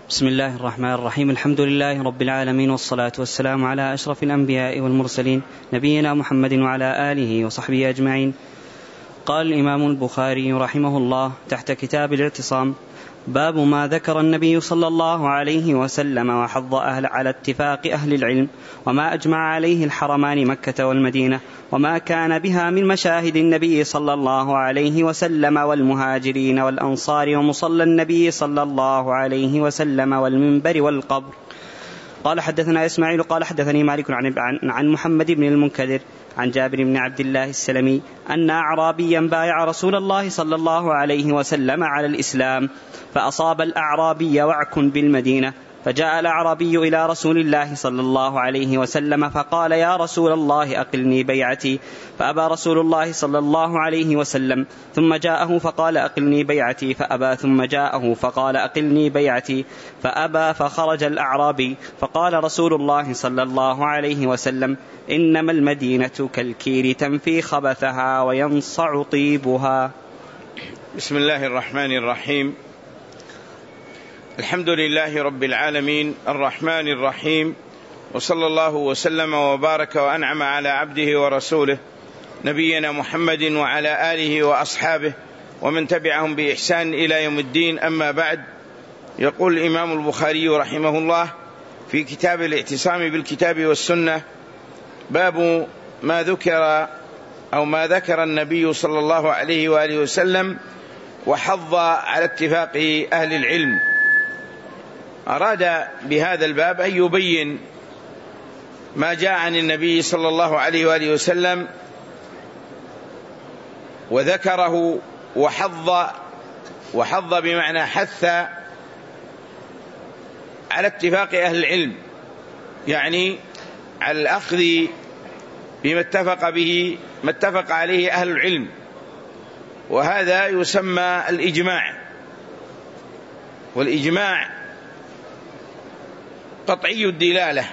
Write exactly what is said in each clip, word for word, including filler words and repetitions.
بسم الله الرحمن الرحيم. الحمد لله رب العالمين، والصلاة والسلام على أشرف الأنبياء والمرسلين، نبينا محمد وعلى آله وصحبه أجمعين. قال الإمام البخاري رحمه الله تحت كتاب الاعتصام: باب ما ذكر النبي صلى الله عليه وسلم وحض أهل على اتفاق أهل العلم، وما أجمع عليه الحرمان مكة والمدينة، وما كان بها من مشاهد النبي صلى الله عليه وسلم والمهاجرين والأنصار، ومصلى النبي صلى الله عليه وسلم والمنبر والقبر. قال حدثنا إسماعيل قال حدثني مالك عن محمد بن المنكدر عن جابر بن عبد الله السلمي أن أعرابيا بايع رسول الله صلى الله عليه وسلم على الإسلام، فأصاب الأعرابي وعك بالمدينة، فجاء الأعرابي إلى رسول الله صلى الله عليه وسلم فقال: يا رسول الله أقلني بيعتي، فأبى رسول الله صلى الله عليه وسلم، ثم جاءه فقال: أقلني بيعتي، فأبى، ثم جاءه فقال: أقلني بيعتي، فأبى، فخرج الأعرابي، فقال رسول الله صلى الله عليه وسلم: إنما المدينة كالكير تنفي خبثها وينصع طيبها. بسم الله الرحمن الرحيم. الحمد لله رب العالمين الرحمن الرحيم، وصلى الله وسلم وبارك وأنعم على عبده ورسوله نبينا محمد وعلى آله وأصحابه ومن تبعهم بإحسان إلى يوم الدين. أما بعد، يقول الإمام البخاري رحمه الله في كتاب الاعتصام بالكتاب والسنة: باب ما ذكر أو ما ذكر النبي صلى الله عليه وآله وسلم وحض على اتفاق أهل العلم. أراد بهذا الباب أن يبين ما جاء عن النبي صلى الله عليه وآله وسلم وذكره وحض وحض بمعنى حث على اتفاق أهل العلم، يعني على الأخذ بما اتفق به ما اتفق عليه أهل العلم، وهذا يسمى الإجماع. والإجماع قطعي الدلالة،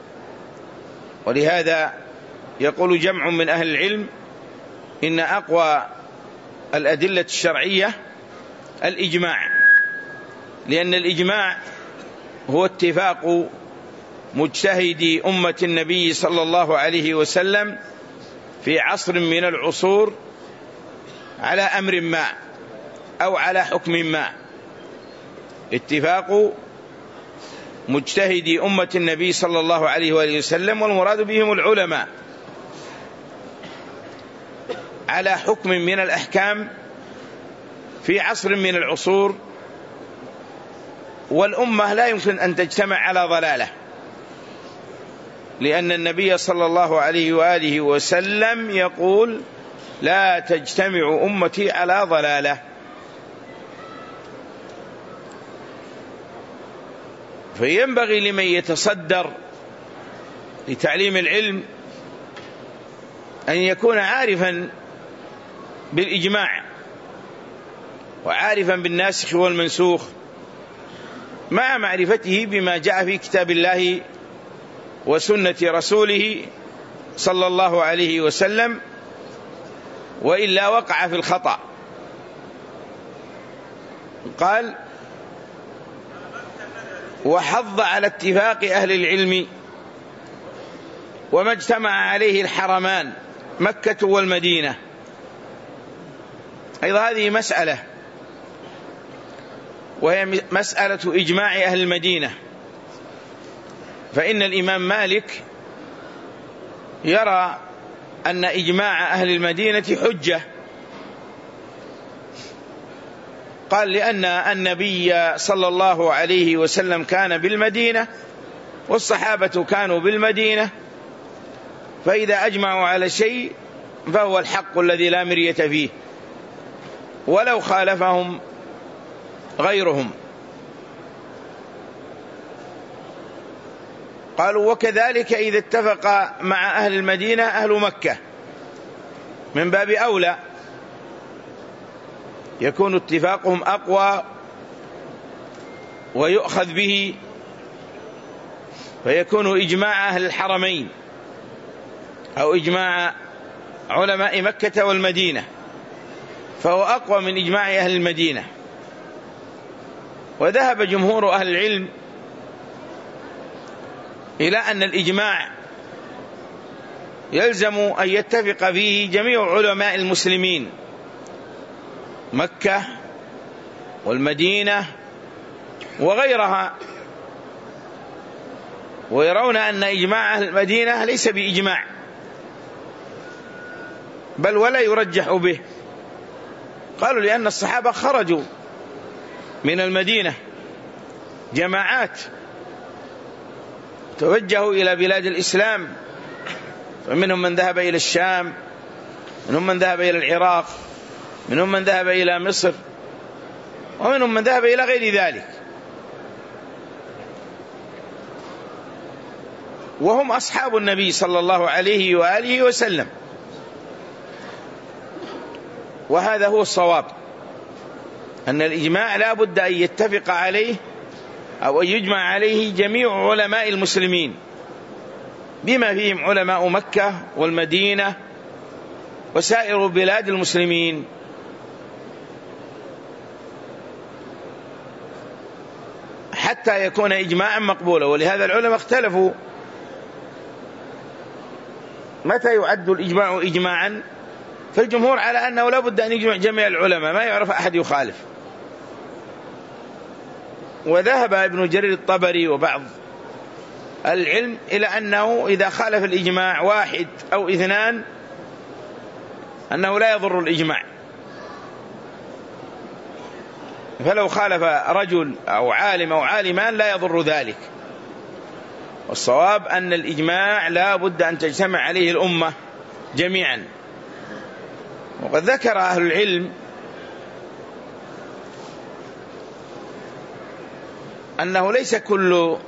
ولهذا يقول جمع من أهل العلم إن أقوى الأدلة الشرعية الإجماع، لأن الإجماع هو اتفاق مجتهدي أمة النبي صلى الله عليه وسلم في عصر من العصور على أمر ما أو على حكم ما. اتفاق مجتهدي أمة النبي صلى الله عليه وآله وسلم، والمراد بهم العلماء، على حكم من الأحكام في عصر من العصور، والأمة لا يمكن أن تجتمع على ضلالة، لأن النبي صلى الله عليه وآله وسلم يقول: لا تجتمع أمتي على ضلالة. فينبغي لمن يتصدر لتعليم العلم أن يكون عارفا بالإجماع وعارفا بالناسخ والمنسوخ، مع معرفته بما جاء في كتاب الله وسنة رسوله صلى الله عليه وسلم، وإلا وقع في الخطأ. قال: وحض على اتفاق أهل العلم وما اجتمع عليه الحرمان مكة والمدينة. أيضا هذه مسألة، وهي مسألة إجماع أهل المدينة، فإن الإمام مالك يرى أن إجماع أهل المدينة حجة. قال: لأن النبي صلى الله عليه وسلم كان بالمدينة والصحابة كانوا بالمدينة، فإذا أجمعوا على شيء فهو الحق الذي لا مرية فيه، ولو خالفهم غيرهم. قالوا: وكذلك إذا اتفق مع أهل المدينة أهل مكة من باب أولى، يكون اتفاقهم أقوى ويؤخذ به، فيكون إجماع أهل الحرمين أو إجماع علماء مكة والمدينة فهو أقوى من إجماع أهل المدينة. وذهب جمهور أهل العلم إلى أن الإجماع يلزم أن يتفق فيه جميع علماء المسلمين، مكة والمدينة وغيرها، ويرون أن إجماع أهل المدينة ليس بإجماع بل ولا يرجح به. قالوا لأن الصحابة خرجوا من المدينة جماعات توجهوا إلى بلاد الإسلام، فمنهم من ذهب إلى الشام، منهم من ذهب إلى العراق، منهم من ذهب إلى مصر، ومنهم من ذهب إلى غير ذلك، وهم أصحاب النبي صلى الله عليه وآله وسلم. وهذا هو الصواب، أن الإجماع لا بد أن يتفق عليه أو أن يجمع عليه جميع علماء المسلمين بما فيهم علماء مكة والمدينة وسائر بلاد المسلمين. حتى يكون إجماعا مقبولا. ولهذا العلماء اختلفوا متى يعد الإجماع إجماعا، فالجمهور على أنه لا بد أن يجمع جميع العلماء، ما يعرف أحد يخالف. وذهب ابن جرير الطبري وبعض العلم إلى أنه إذا خالف الإجماع واحد أو اثنان أنه لا يضر الإجماع، فلو خالف رجل أو عالم أو عالمان لا يضر ذلك. والصواب أن الإجماع لا بد أن تجتمع عليه الأمة جميعا. وقد ذكر أهل العلم أنه ليس كل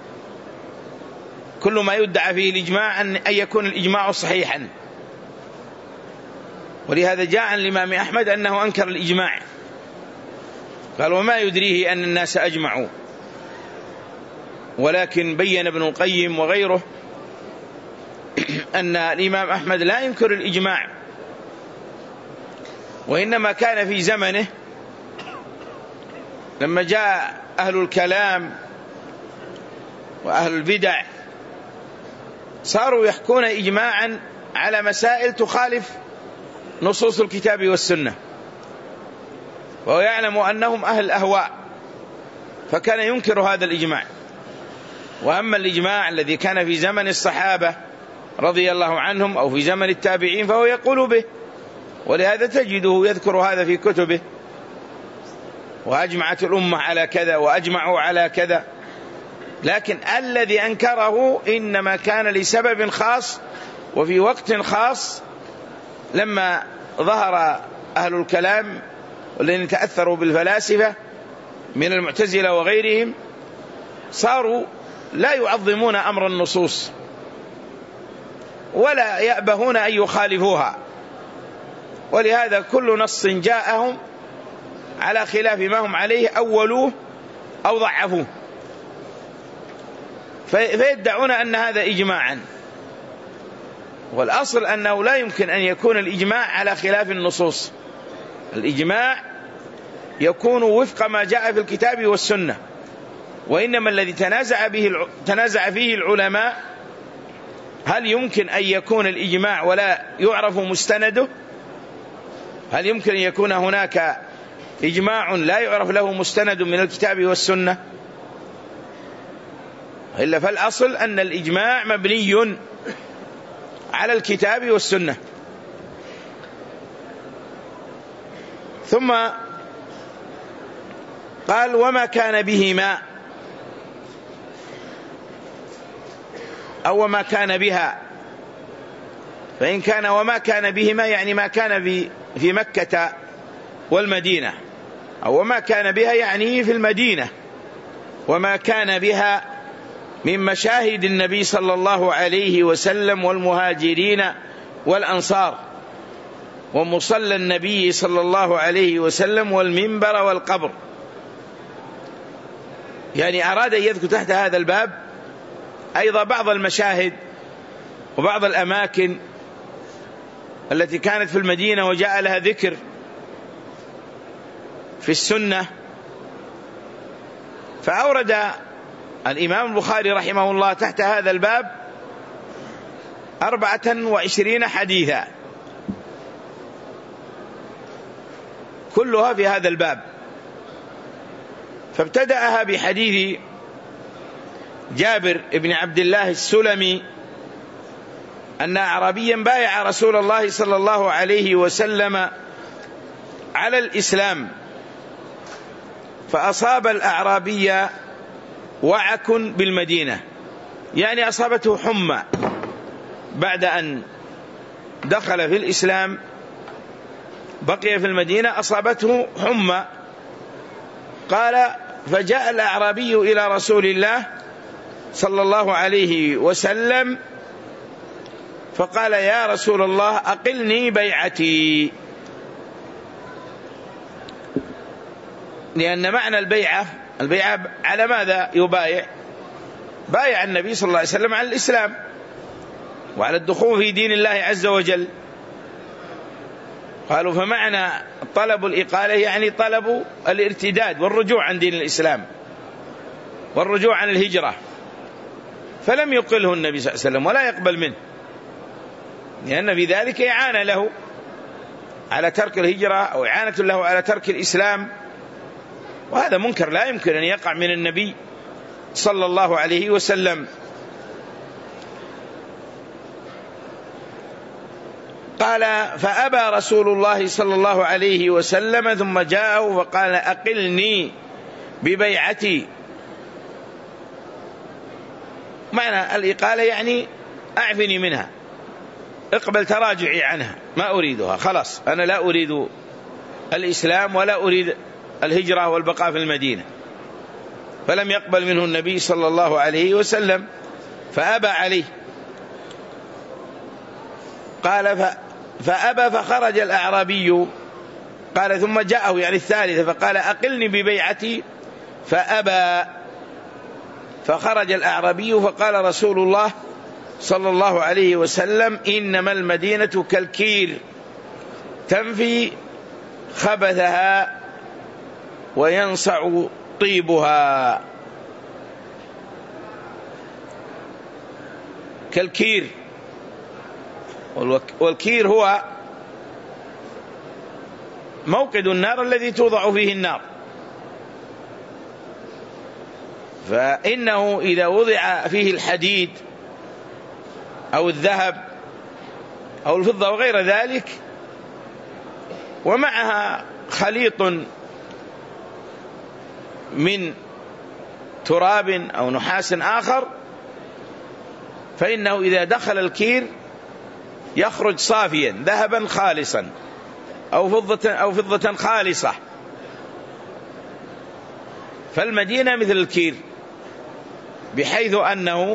كل ما يدعى فيه الإجماع أن يكون الإجماع صحيحا. ولهذا جاء عن الإمام أحمد أنه أنكر الإجماع، قال وما يدريه أن الناس أجمعوا. ولكن بين ابن القيم وغيره أن الإمام أحمد لا ينكر الإجماع، وإنما كان في زمنه لما جاء أهل الكلام وأهل البدع صاروا يحكون إجماعا على مسائل تخالف نصوص الكتاب والسنة، وهو يعلم أنهم أهل الأهواء، فكان ينكر هذا الإجماع. وأما الإجماع الذي كان في زمن الصحابة رضي الله عنهم أو في زمن التابعين فهو يقول به، ولهذا تجده يذكر هذا في كتبه، وأجمعت الأمة على كذا وأجمعوا على كذا. لكن الذي أنكره إنما كان لسبب خاص وفي وقت خاص، لما ظهر أهل الكلام والذين تأثروا بالفلاسفة من المعتزلة وغيرهم صاروا لا يعظمون أمر النصوص ولا يأبهون أن يخالفوها، ولهذا كل نص جاءهم على خلاف ما هم عليه أولوه أو ضعفوه، فيدعون أن هذا إجماعا. والأصل أنه لا يمكن أن يكون الإجماع على خلاف النصوص. الإجماع يكون وفق ما جاء في الكتاب والسنة، وإنما الذي تنازع به تنازع فيه العلماء هل يمكن أن يكون الإجماع ولا يعرف مستنده؟ هل يمكن أن يكون هناك إجماع لا يعرف له مستند من الكتاب والسنة؟ إلا فالأصل أن الإجماع مبني على الكتاب والسنة. ثم قال وما كان بهما أو ما كان بها، فإن كان وما كان بهما يعني ما كان في مكة والمدينة، أو وما كان بها يعني في المدينة، وما كان بها من مشاهد النبي صلى الله عليه وسلم والمهاجرين والأنصار، ومصلى النبي صلى الله عليه وسلم والمنبر والقبر. يعني أراد أن يذكر تحت هذا الباب أيضا بعض المشاهد وبعض الأماكن التي كانت في المدينة وجاء لها ذكر في السنة، فأورد الإمام البخاري رحمه الله تحت هذا الباب أربعة وعشرين حديثا كلها في هذا الباب. فابتدأها بحديث جابر بن عبد الله السلمي أن أعرابيا بايع رسول الله صلى الله عليه وسلم على الإسلام، فأصاب الأعرابي وعك بالمدينة، يعني أصابته حمى بعد أن دخل في الإسلام، بقي في المدينة أصابته حمى. قال: فجاء الأعرابي إلى رسول الله صلى الله عليه وسلم فقال: يا رسول الله أقلني بيعتي. لأن معنى البيعة البيعة على ماذا يبايع؟ بايع النبي صلى الله عليه وسلم على الإسلام وعلى الدخول في دين الله عز وجل. قالوا: فمعنى طلب الإقالة يعني طلب الارتداد والرجوع عن دين الإسلام والرجوع عن الهجرة، فلم يقله النبي صلى الله عليه وسلم ولا يقبل منه، لأن في ذلك إعانة له على ترك الهجرة أو إعانة له على ترك الإسلام، وهذا منكر لا يمكن أن يقع من النبي صلى الله عليه وسلم. قال: فأبى رسول الله صلى الله عليه وسلم ثم جاءه فقال: أقلني ببيعتي. معنى الإقالة يعني أعفني منها، اقبل تراجعي عنها، ما أريدها، خلاص أنا لا أريد الإسلام ولا أريد الهجرة والبقاء في المدينة. فلم يقبل منه النبي صلى الله عليه وسلم فأبى عليه. قال: فأبى فخرج الأعرابي. قال: ثم جاءه يعني الثالثة فقال: أقلني ببيعتي فأبى. فخرج الأعرابي فقال رسول الله صلى الله عليه وسلم: إنما المدينة كالكير تنفي خبثها وينصع طيبها. كالكير، والكير هو موقد النار الذي توضع فيه النار، فإنه إذا وضع فيه الحديد أو الذهب أو الفضة وغير ذلك ومعها خليط من تراب أو نحاس آخر، فإنه إذا دخل الكير يخرج صافيا ذهبا خالصا أو فضة أو فضة خالصة. فالمدينة مثل الكير، بحيث أنه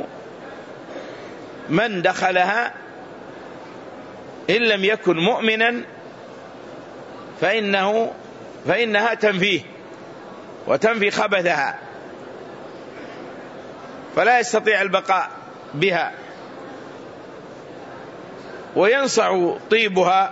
من دخلها إن لم يكن مؤمنا فإنه فإنها تنفيه وتنفي خبثها، فلا يستطيع البقاء بها. وينصع طيبها،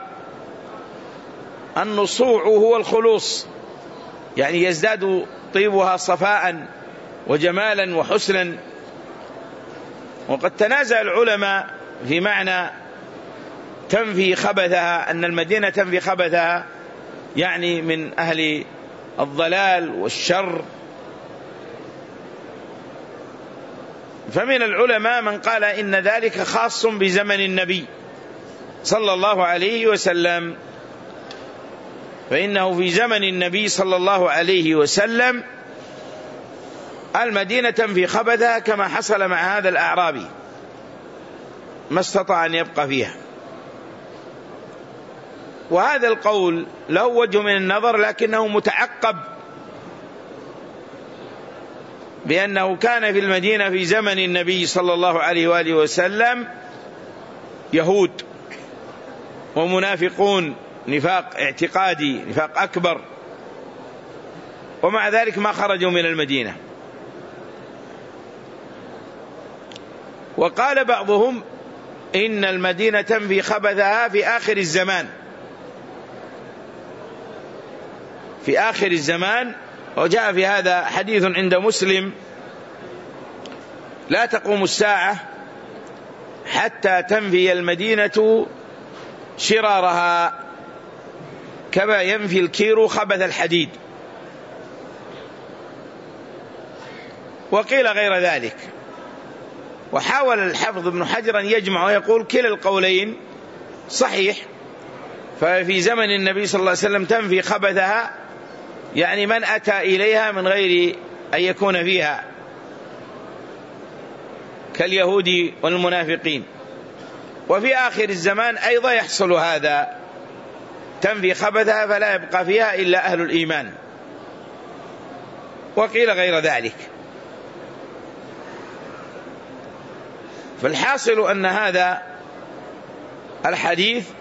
النصوع هو الخلوص، يعني يزداد طيبها صفاء وجمالا وحسنا. وقد تنازع العلماء في معنى تنفي خبثها، أن المدينة تنفي خبثها يعني من أهل الضلال والشر. فمن العلماء من قال إن ذلك خاص بزمن النبي صلى الله عليه وسلم، فإنه في زمن النبي صلى الله عليه وسلم المدينة تنفي خبثها كما حصل مع هذا الأعرابي، ما استطاع أن يبقى فيها. وهذا القول له وجه من النظر، لكنه متعقب، بأنه كان في المدينة في زمن النبي صلى الله عليه وآله وسلم يهود ومنافقون نفاق اعتقادي، نفاق أكبر، ومع ذلك ما خرجوا من المدينة. وقال بعضهم إن المدينة تنفي خبثها في آخر الزمان، في آخر الزمان وجاء في هذا حديث عند مسلم: لا تقوم الساعة حتى تنفي المدينة شرارها كما ينفي الكير خبث الحديد. وقيل غير ذلك. وحاول الحافظ ابن حجر أن يجمع ويقول كلا القولين صحيح، ففي زمن النبي صلى الله عليه وسلم تنفي خبثها، يعني من أتى إليها من غير أن يكون فيها، كاليهود والمنافقين. وفي آخر الزمان أيضا يحصل هذا، تنفي خبثها فلا يبقى فيها إلا أهل الإيمان. وقيل غير ذلك. فالحاصل أن هذا الحديث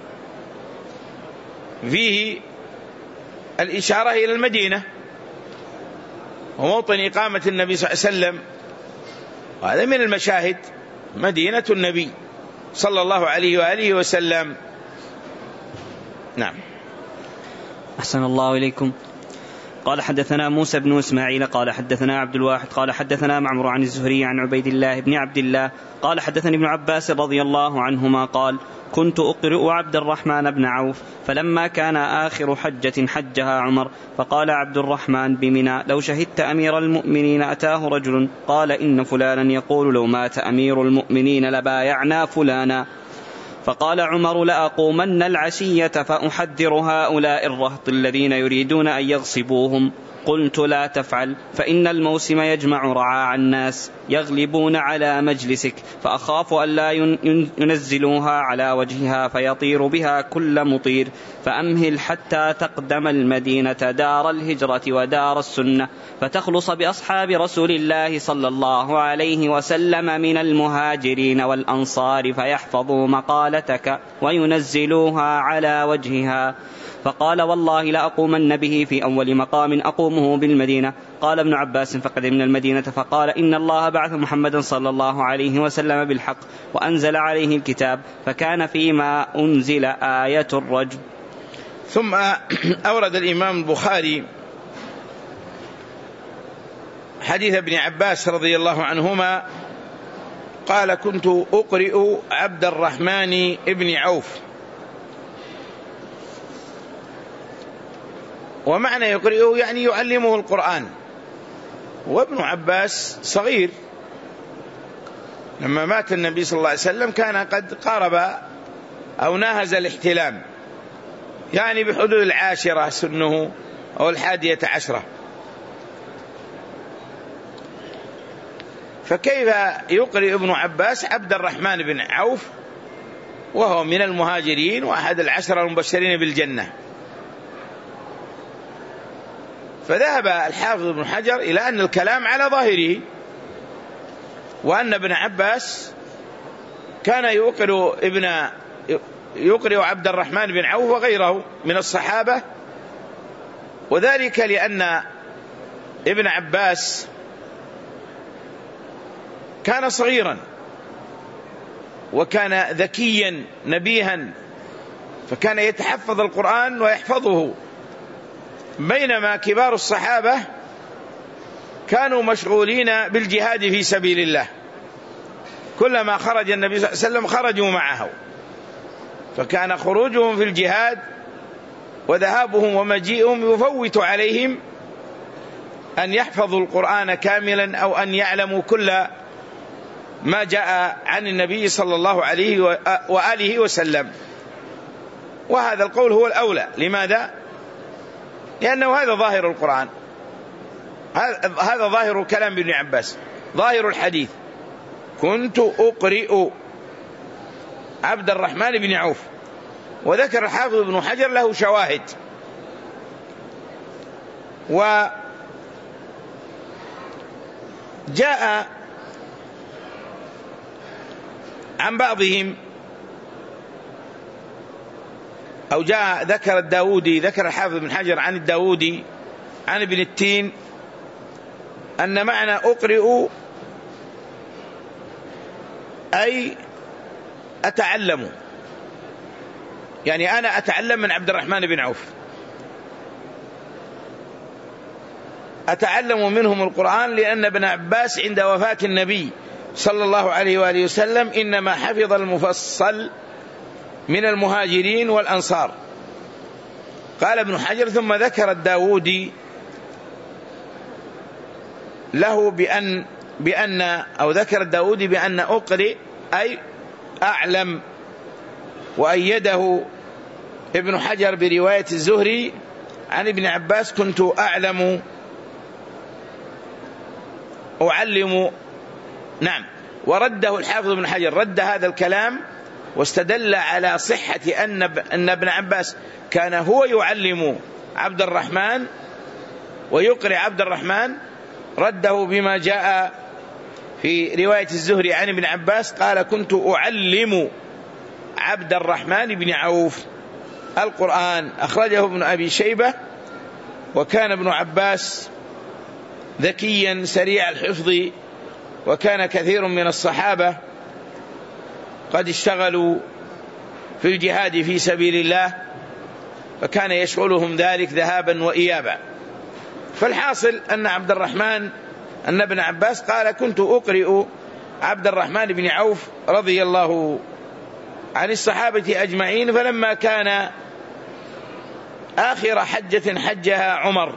فيه الإشارة إلى المدينة وموطن إقامة النبي صلى الله عليه وسلم، وهذا من المشاهد، مدينة النبي صلى الله عليه وآله وسلم. نعم. أحسن الله إليكم. قال حدثنا موسى بن إسماعيل قال حدثنا عبد الواحد قال حدثنا معمر عن الزهري عن عبيد الله بن عبد الله قال حدثني ابن عباس رضي الله عنهما قال: كنت أقرئ عبد الرحمن بن عوف، فلما كان آخر حجة حجها عمر، فقال عبد الرحمن بمنى: لو شهدت أمير المؤمنين أتاه رجل قال: إن فلانا يقول لو مات أمير المؤمنين لبايعنا فلانا. فقال عمر: لأقومن العشية فأحذر هؤلاء الرهط الذين يريدون أن يغصبوهم. قلت: لا تفعل، فإن الموسم يجمع رعاع الناس يغلبون على مجلسك، فأخاف أن لا ينزلوها على وجهها فيطير بها كل مطير، فأمهل حتى تقدم المدينة دار الهجرة ودار السنة، فتخلص بأصحاب رسول الله صلى الله عليه وسلم من المهاجرين والأنصار فيحفظوا مقالتك وينزلوها على وجهها. فقال: والله لأقومن به في أول مقام أقومه بالمدينة. قال ابن عباس: فقدمنا المدينة فقال: إن الله بعث محمدا صلى الله عليه وسلم بالحق وأنزل عليه الكتاب، فكان فيما أنزل آية الرجم. ثم أورد الإمام البخاري حديث ابن عباس رضي الله عنهما قال: كنت أقرئ عبد الرحمن بن عوف. ومعنى يقرئه يعني يعلمه القرآن، وابن عباس صغير، لما مات النبي صلى الله عليه وسلم كان قد قارب أو ناهز الاحتلام، يعني بحدود العاشرة سنه أو الحادية عشرة. فكيف يقرئ ابن عباس عبد الرحمن بن عوف وهو من المهاجرين وأحد العشرة المبشرين بالجنة؟ فذهب الحافظ ابن حجر إلى أن الكلام على ظاهره، وأن ابن عباس كان يقرئ ابن يقرئ عبد الرحمن بن عوف وغيره من الصحابة، وذلك لأن ابن عباس كان صغيرا وكان ذكيا نبيها، فكان يتحفظ القرآن ويحفظه، بينما كبار الصحابة كانوا مشغولين بالجهاد في سبيل الله، كلما خرج النبي صلى الله عليه وسلم خرجوا معه، فكان خروجهم في الجهاد وذهابهم ومجيئهم يفوت عليهم أن يحفظوا القرآن كاملا أو أن يعلموا كل ما جاء عن النبي صلى الله عليه وآله وسلم. وهذا القول هو الأولى. لماذا؟ لأنه هذا ظاهر القرآن، هذا ظاهر كلام ابن عباس، ظاهر الحديث: كنت أقرئ عبد الرحمن بن عوف. وذكر الحافظ ابن حجر له شواهد، وجاء عن بعضهم أو جاء ذكر الداودي، ذكر الحافظ بن حجر عن الداودي عن ابن التين أن معنى أقرئ أي أتعلم، يعني أنا أتعلم من عبد الرحمن بن عوف. أتعلم منهم القرآن، لأن ابن عباس عند وفاة النبي صلى الله عليه وآله وسلم إنما حفظ المفصل من المهاجرين والأنصار. قال ابن حجر: ثم ذكر الداودي له بأن بأن أو ذكر الداودي بأن أقرئ أي أعلم، وأيده ابن حجر برواية الزهري عن ابن عباس: كنت أعلم أعلم. نعم. ورده الحافظ ابن حجر، رد هذا الكلام واستدل على صحة أن أن ابن عباس كان هو يعلم عبد الرحمن ويقرئ عبد الرحمن، رده بما جاء في رواية الزهري عن ابن عباس قال: كنت أعلم عبد الرحمن بن عوف القرآن. أخرجه ابن أبي شيبة. وكان ابن عباس ذكيا سريع الحفظ، وكان كثير من الصحابة قد اشتغلوا في الجهاد في سبيل الله، فكان يشغلهم ذلك ذهابا وإيابا. فالحاصل أن عبد الرحمن أن ابن عباس قال: كنت أقرئ عبد الرحمن بن عوف رضي الله عن الصحابة أجمعين. فلما كان آخر حجة حجها عمر،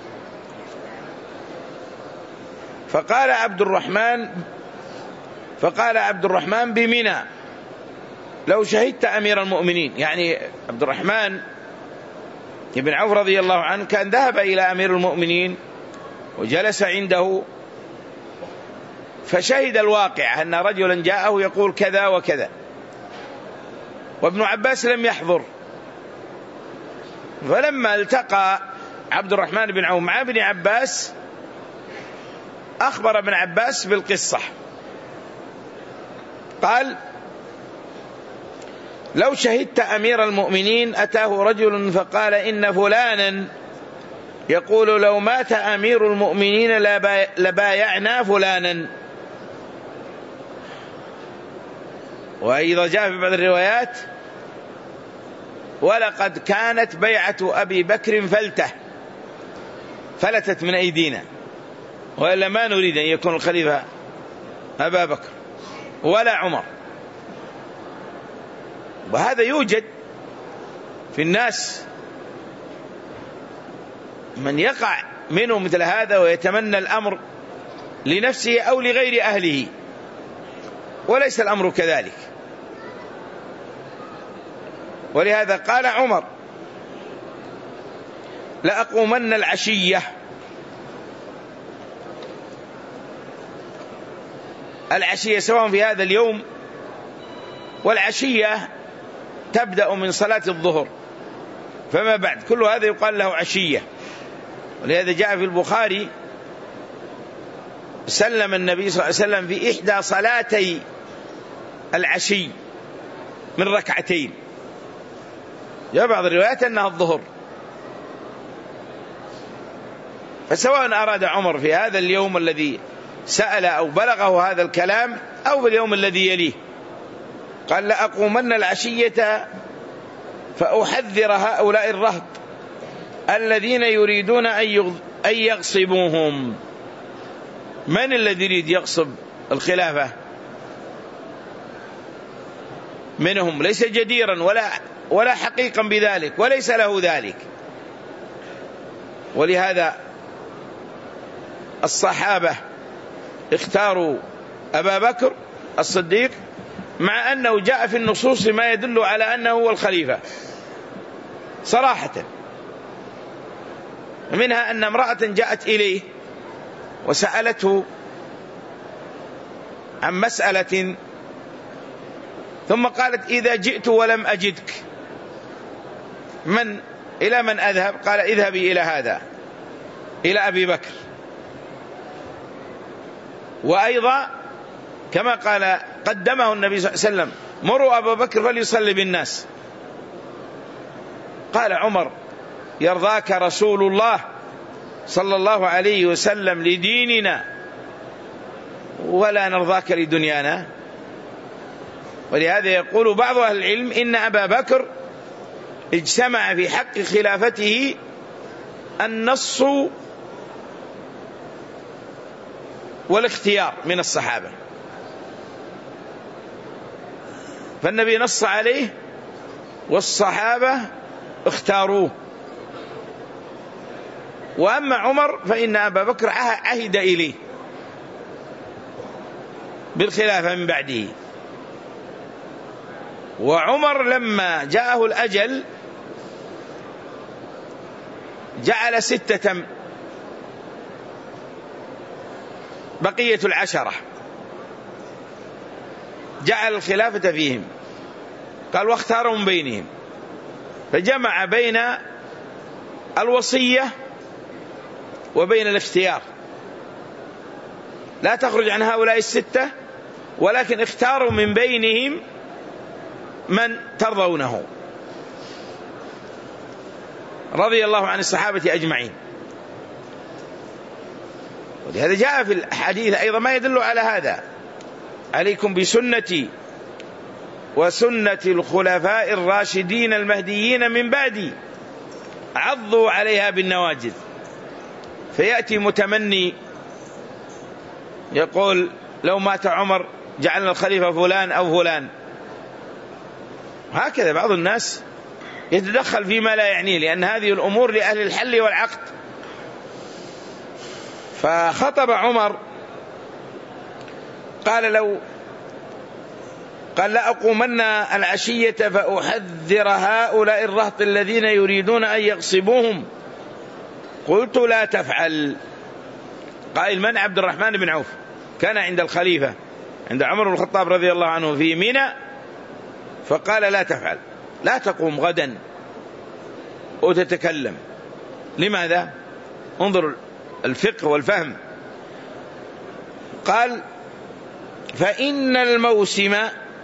فقال عبد الرحمن فقال عبد الرحمن بمنى: لو شهدت أمير المؤمنين. يعني عبد الرحمن بن عوف رضي الله عنه كان ذهب إلى أمير المؤمنين وجلس عنده، فشهد الواقع أن رجلا جاءه يقول كذا وكذا، وابن عباس لم يحضر. فلما التقى عبد الرحمن بن عوف مع ابن عباس أخبر ابن عباس بالقصة، قال: لو شهدت أمير المؤمنين أتاه رجل فقال: إن فلانا يقول لو مات أمير المؤمنين لبايعنا فلانا. وأيضا جاء في بعض الروايات: ولقد كانت بيعة أبي بكر فلته فلتت من أيدينا، وإلا ما نريد أن يكون الخليفة أبا بكر ولا عمر. وهذا يوجد في الناس من يقع منه مثل هذا ويتمنى الأمر لنفسه أو لغير أهله، وليس الأمر كذلك. ولهذا قال عمر: لأقومن العشية. العشية سواء في هذا اليوم، والعشية تبدأ من صلاة الظهر فما بعد، كل هذا يقال له عشية. ولهذا جاء في البخاري: سلم النبي صلى الله عليه وسلم في إحدى صلاتي العشي من ركعتين. جاء بعض الروايات أنها الظهر. فسواء أراد عمر في هذا اليوم الذي سأل أو بلغه هذا الكلام أو في اليوم الذي يليه، قال: لأقومن العشية فأحذر هؤلاء الرهط الذين يريدون أن يغصبوهم. من الذي يريد يغصب الخلافة منهم؟ ليس جديرا ولا ولا حقيقا بذلك، وليس له ذلك. ولهذا الصحابة اختاروا أبا بكر الصديق، مع أنه جاء في النصوص ما يدل على أنه هو الخليفة صراحة. منها أن امرأة جاءت إليه وسألته عن مسألة، ثم قالت: إذا جئت ولم أجدك من إلى من أذهب؟ قال: اذهبي إلى هذا، إلى أبي بكر. وأيضا كما قال قدمه النبي صلى الله عليه وسلم: مروا أبا بكر فليصلي بالناس. قال عمر: يرضاك رسول الله صلى الله عليه وسلم لديننا ولا نرضاك لدنيانا. ولهذا يقول بعض أهل العلم إن أبا بكر اجتمع في حق خلافته النص والاختيار من الصحابة، فالنبي نص عليه والصحابة اختاروه. وأما عمر فإن أبا بكر عهد إليه بالخلافة من بعده، وعمر لما جاءه الأجل جعل ستة بقية العشرة، جعل الخلافة فيهم، قال واختاروا من بينهم، فجمع بين الوصية وبين الاختيار، لا تخرج عن هؤلاء الستة، ولكن اختاروا من بينهم من ترضونه، رضي الله عن الصحابة أجمعين. ولهذا جاء في الحديث أيضا ما يدل على هذا: عليكم بسنتي وسنة الخلفاء الراشدين المهديين من بعدي عضوا عليها بالنواجذ. فيأتي متمني يقول لو مات عمر جعلنا الخليفة فلان أو فلان. هكذا بعض الناس يتدخل فيما لا يعنيه، لأن هذه الأمور لأهل الحل والعقد. فخطب عمر قال لو قال لا أقومن العشية فأحذر هؤلاء الرهط الذين يريدون أن يغصبوهم. قلت لا تفعل. قائل من؟ عبد الرحمن بن عوف، كان عند الخليفة عند عمر بن الخطاب رضي الله عنه في منى، فقال لا تفعل، لا تقوم غدا وتتكلم. لماذا؟ انظر الفقه والفهم. قال فإن الموسم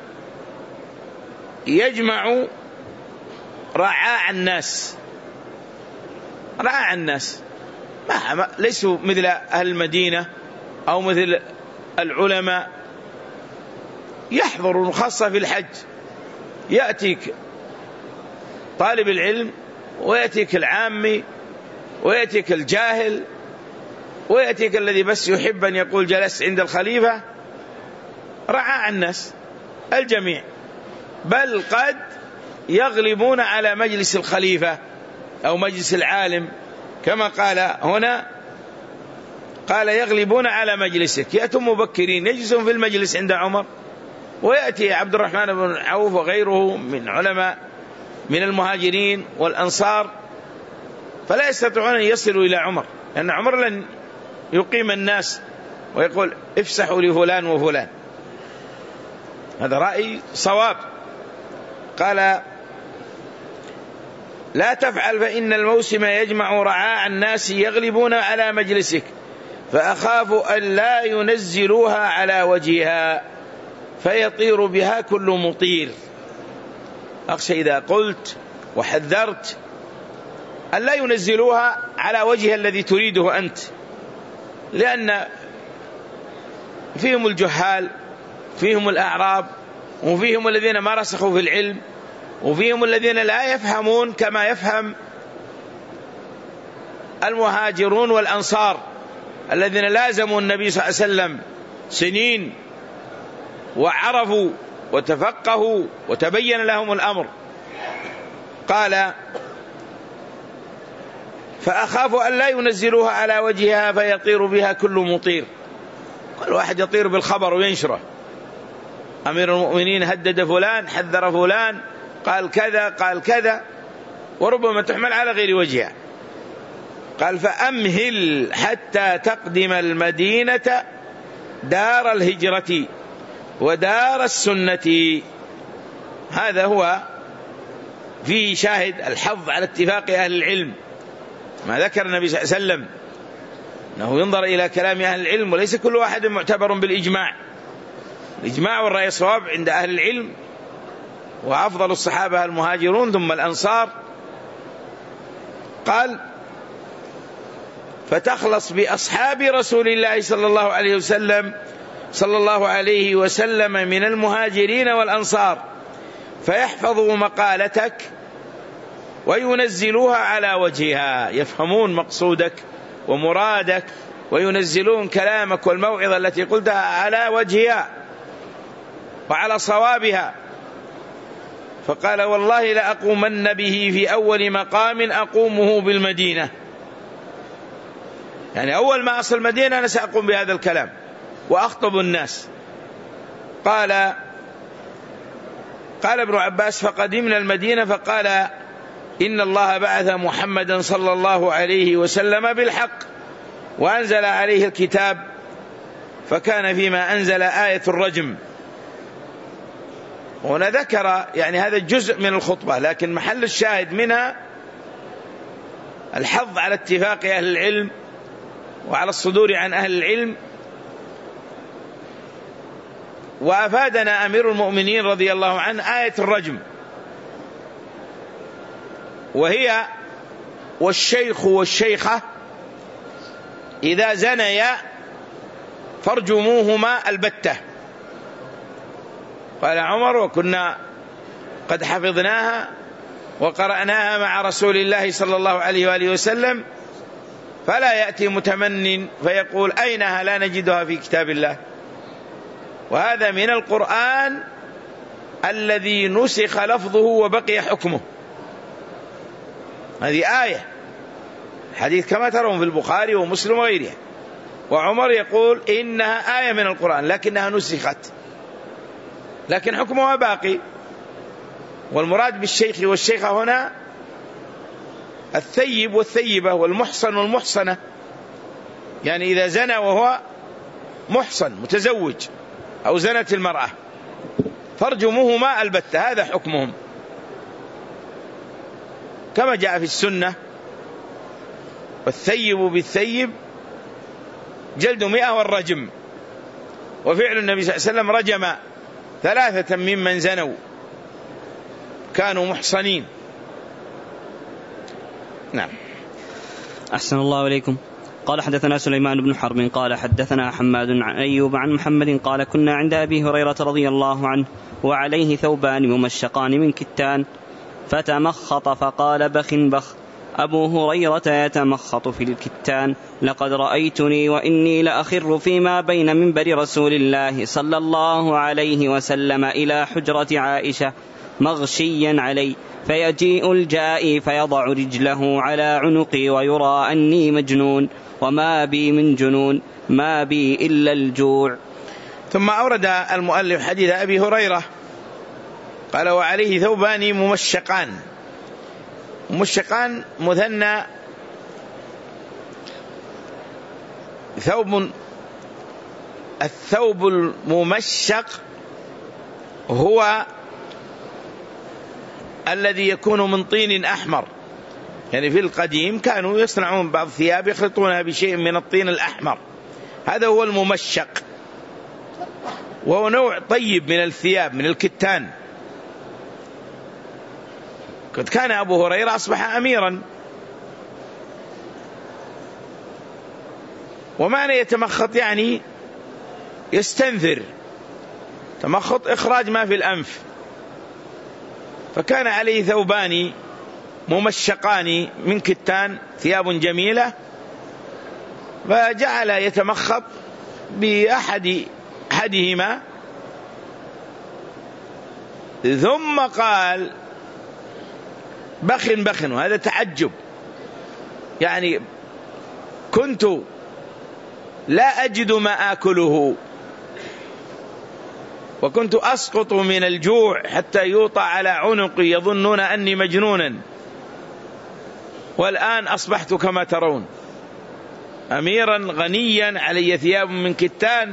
يجمع رعاع الناس. رعاع الناس ما ليسوا مثل أهل المدينة أو مثل العلماء، يحضرون خاصة في الحج، يأتيك طالب العلم ويأتيك العامي ويأتيك الجاهل ويأتيك الذي بس يحب أن يقول جلست عند الخليفة. رعاع الناس الجميع، بل قد يغلبون على مجلس الخليفة أو مجلس العالم، كما قال هنا قال يغلبون على مجلسك، يأتون مبكرين يجلسون في المجلس عند عمر، ويأتي عبد الرحمن بن عوف وغيره من علماء من المهاجرين والأنصار، فلا يستطيعون أن يصلوا إلى عمر، لأن عمر لن يقيم الناس ويقول افسحوا لفلان وفلان. هذا رأي صواب. قال لا تفعل فإن الموسم يجمع رعاع الناس يغلبون على مجلسك، فأخاف أن لا ينزلوها على وجهها فيطير بها كل مطير. أخشى إذا قلت وحذرت أن لا ينزلوها على وجه الذي تريده أنت، لأن فيهم الجهال، فيهم الأعراب، وفيهم الذين ما رسخوا في العلم، وفيهم الذين لا يفهمون كما يفهم المهاجرون والأنصار الذين لازموا النبي صلى الله عليه وسلم سنين وعرفوا وتفقهوا وتبين لهم الأمر. قال فأخاف أن لا ينزلوها على وجهها فيطير بها كل مطير. كل واحد يطير بالخبر وينشره، أمير المؤمنين هدد فلان، حذر فلان، قال كذا قال كذا، وربما تحمل على غير وجهها. قال فأمهل حتى تقدم المدينة دار الهجرة ودار السنة. هذا هو فيه شاهد الحظ على اتفاق أهل العلم، ما ذكر النبي صلى الله عليه وسلم أنه ينظر إلى كلام أهل العلم، وليس كل واحد معتبر بالإجماع. الإجماع والرأي الصواب عند أهل العلم، وأفضل الصحابة المهاجرون ثم الأنصار. قال فتخلص بأصحاب رسول الله صلى الله عليه وسلم صلى الله عليه وسلم من المهاجرين والأنصار، فيحفظوا مقالتك وينزلوها على وجهها، يفهمون مقصودك ومرادك وينزلون كلامك والموعظة التي قلتها على وجهها وعلى صوابها. فقال والله لأقومن به في أول مقام أقومه بالمدينة، يعني أول ما أصل المدينة أنا سأقوم بهذا الكلام وأخطب الناس. قال قال ابن عباس فقدمنا المدينة فقال إن الله بعث محمدا صلى الله عليه وسلم بالحق وأنزل عليه الكتاب، فكان فيما أنزل آية الرجم. هنا ذكر يعني هذا الجزء من الخطبة، لكن محل الشاهد منها الحظ على اتفاق أهل العلم وعلى الصدور عن أهل العلم. وأفادنا أمير المؤمنين رضي الله عنه آية الرجم، وهي والشيخ والشيخة إذا زنيا فارجموهما البتة. قال عمر وكنا قد حفظناها وقرأناها مع رسول الله صلى الله عليه وآله وسلم، فلا يأتي متمن فيقول أينها لا نجدها في كتاب الله. وهذا من القرآن الذي نسخ لفظه وبقي حكمه. هذه آية حديث كما ترون في البخاري ومسلم وغيره، وعمر يقول إنها آية من القرآن لكنها نسخت، لكن حكمها باقي. والمراد بالشيخ والشيخة هنا الثيب والثيبة والمحصن والمحصنة، يعني إذا زنى وهو محصن متزوج أو زنت المرأة فارجموهما البتة، هذا حكمهم كما جاء في السنة. والثيب بالثيب جلد مئة والرجم. وفعل النبي صلى الله عليه وسلم رجم ثلاثة ممن زنوا كانوا محصنين. نعم. أحسن الله إليكم. قال حدثنا سليمان بن حرب قال حدثنا حماد عن أيوب عن محمد قال كنا عند أبي هريرة رضي الله عنه وعليه ثوبان ممشقان من كتان فتمخط فقال بخ بخ. أبو هريرة يتمخط في الكتان لقد رأيتني وإني لأخر فيما بين منبر رسول الله صلى الله عليه وسلم إلى حجرة عائشة مغشيا علي، فيجيء الجائي فيضع رجله على عنقي ويرى أني مجنون وما بي من جنون ما بي إلا الجوع. ثم أورد المؤلف حديث أبي هريرة قال وعليه ثوبان ممشقان. ممشقان مثنى، ثوب الثوب الممشق هو الذي يكون من طين أحمر، يعني في القديم كانوا يصنعون بعض الثياب يخلطونها بشيء من الطين الأحمر، هذا هو الممشق، وهو نوع طيب من الثياب من الكتان. قد كان أبو هريرة أصبح أميرا. ومعنى يتمخط يعني يستنثر، تمخط إخراج ما في الأنف. فكان عليه ثوبان ممشقان من كتان، ثياب جميلة، فجعل يتمخط بأحد أحدهما ثم قال بخ بخ، وهذا تعجب، يعني كنت لا أجد ما آكله وكنت أسقط من الجوع حتى يوطى على عنقي يظنون أني مجنونا، والآن أصبحت كما ترون أميرا غنيا علي ثياب من كتان.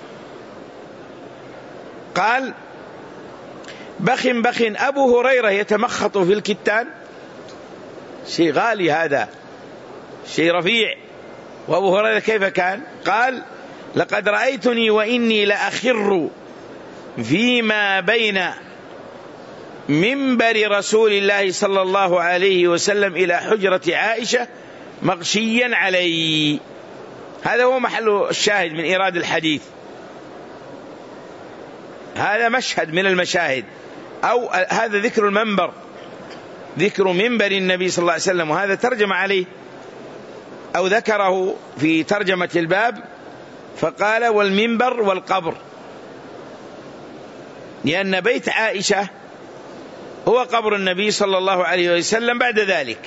قال بخ بخ. أبو هريرة يتمخط في الكتان، شيء غالي، هذا شيء رفيع. وأبو هريرة كيف كان؟ قال لقد رأيتني وإني لأخر فيما بين منبر رسول الله صلى الله عليه وسلم إلى حجرة عائشة مغشيا علي. هذا هو محل الشاهد من إيراد الحديث، هذا مشهد من المشاهد، أو هذا ذكر المنبر، ذكر منبر النبي صلى الله عليه وسلم، وهذا ترجم عليه أو ذكره في ترجمة الباب فقال والمنبر والقبر، لأن بيت عائشة هو قبر النبي صلى الله عليه وسلم بعد ذلك.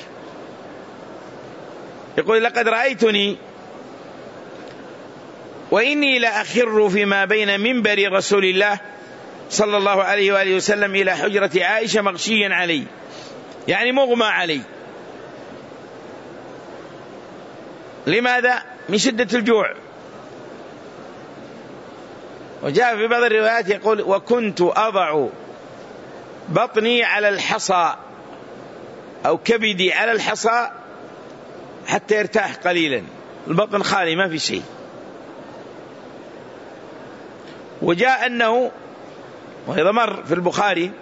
يقول لقد رأيتني وإني لأخر فيما بين منبر رسول الله صلى الله عليه وآله وسلم إلى حجرة عائشة مغشيا علي، يعني مغمى علي. لماذا؟ من شدة الجوع. وجاء في بعض الروايات يقول وكنت أضع بطني على الحصى أو كبدي على الحصى حتى يرتاح قليلا، البطن خالي ما في شيء. وجاء أنه، وهذا مر في البخاري،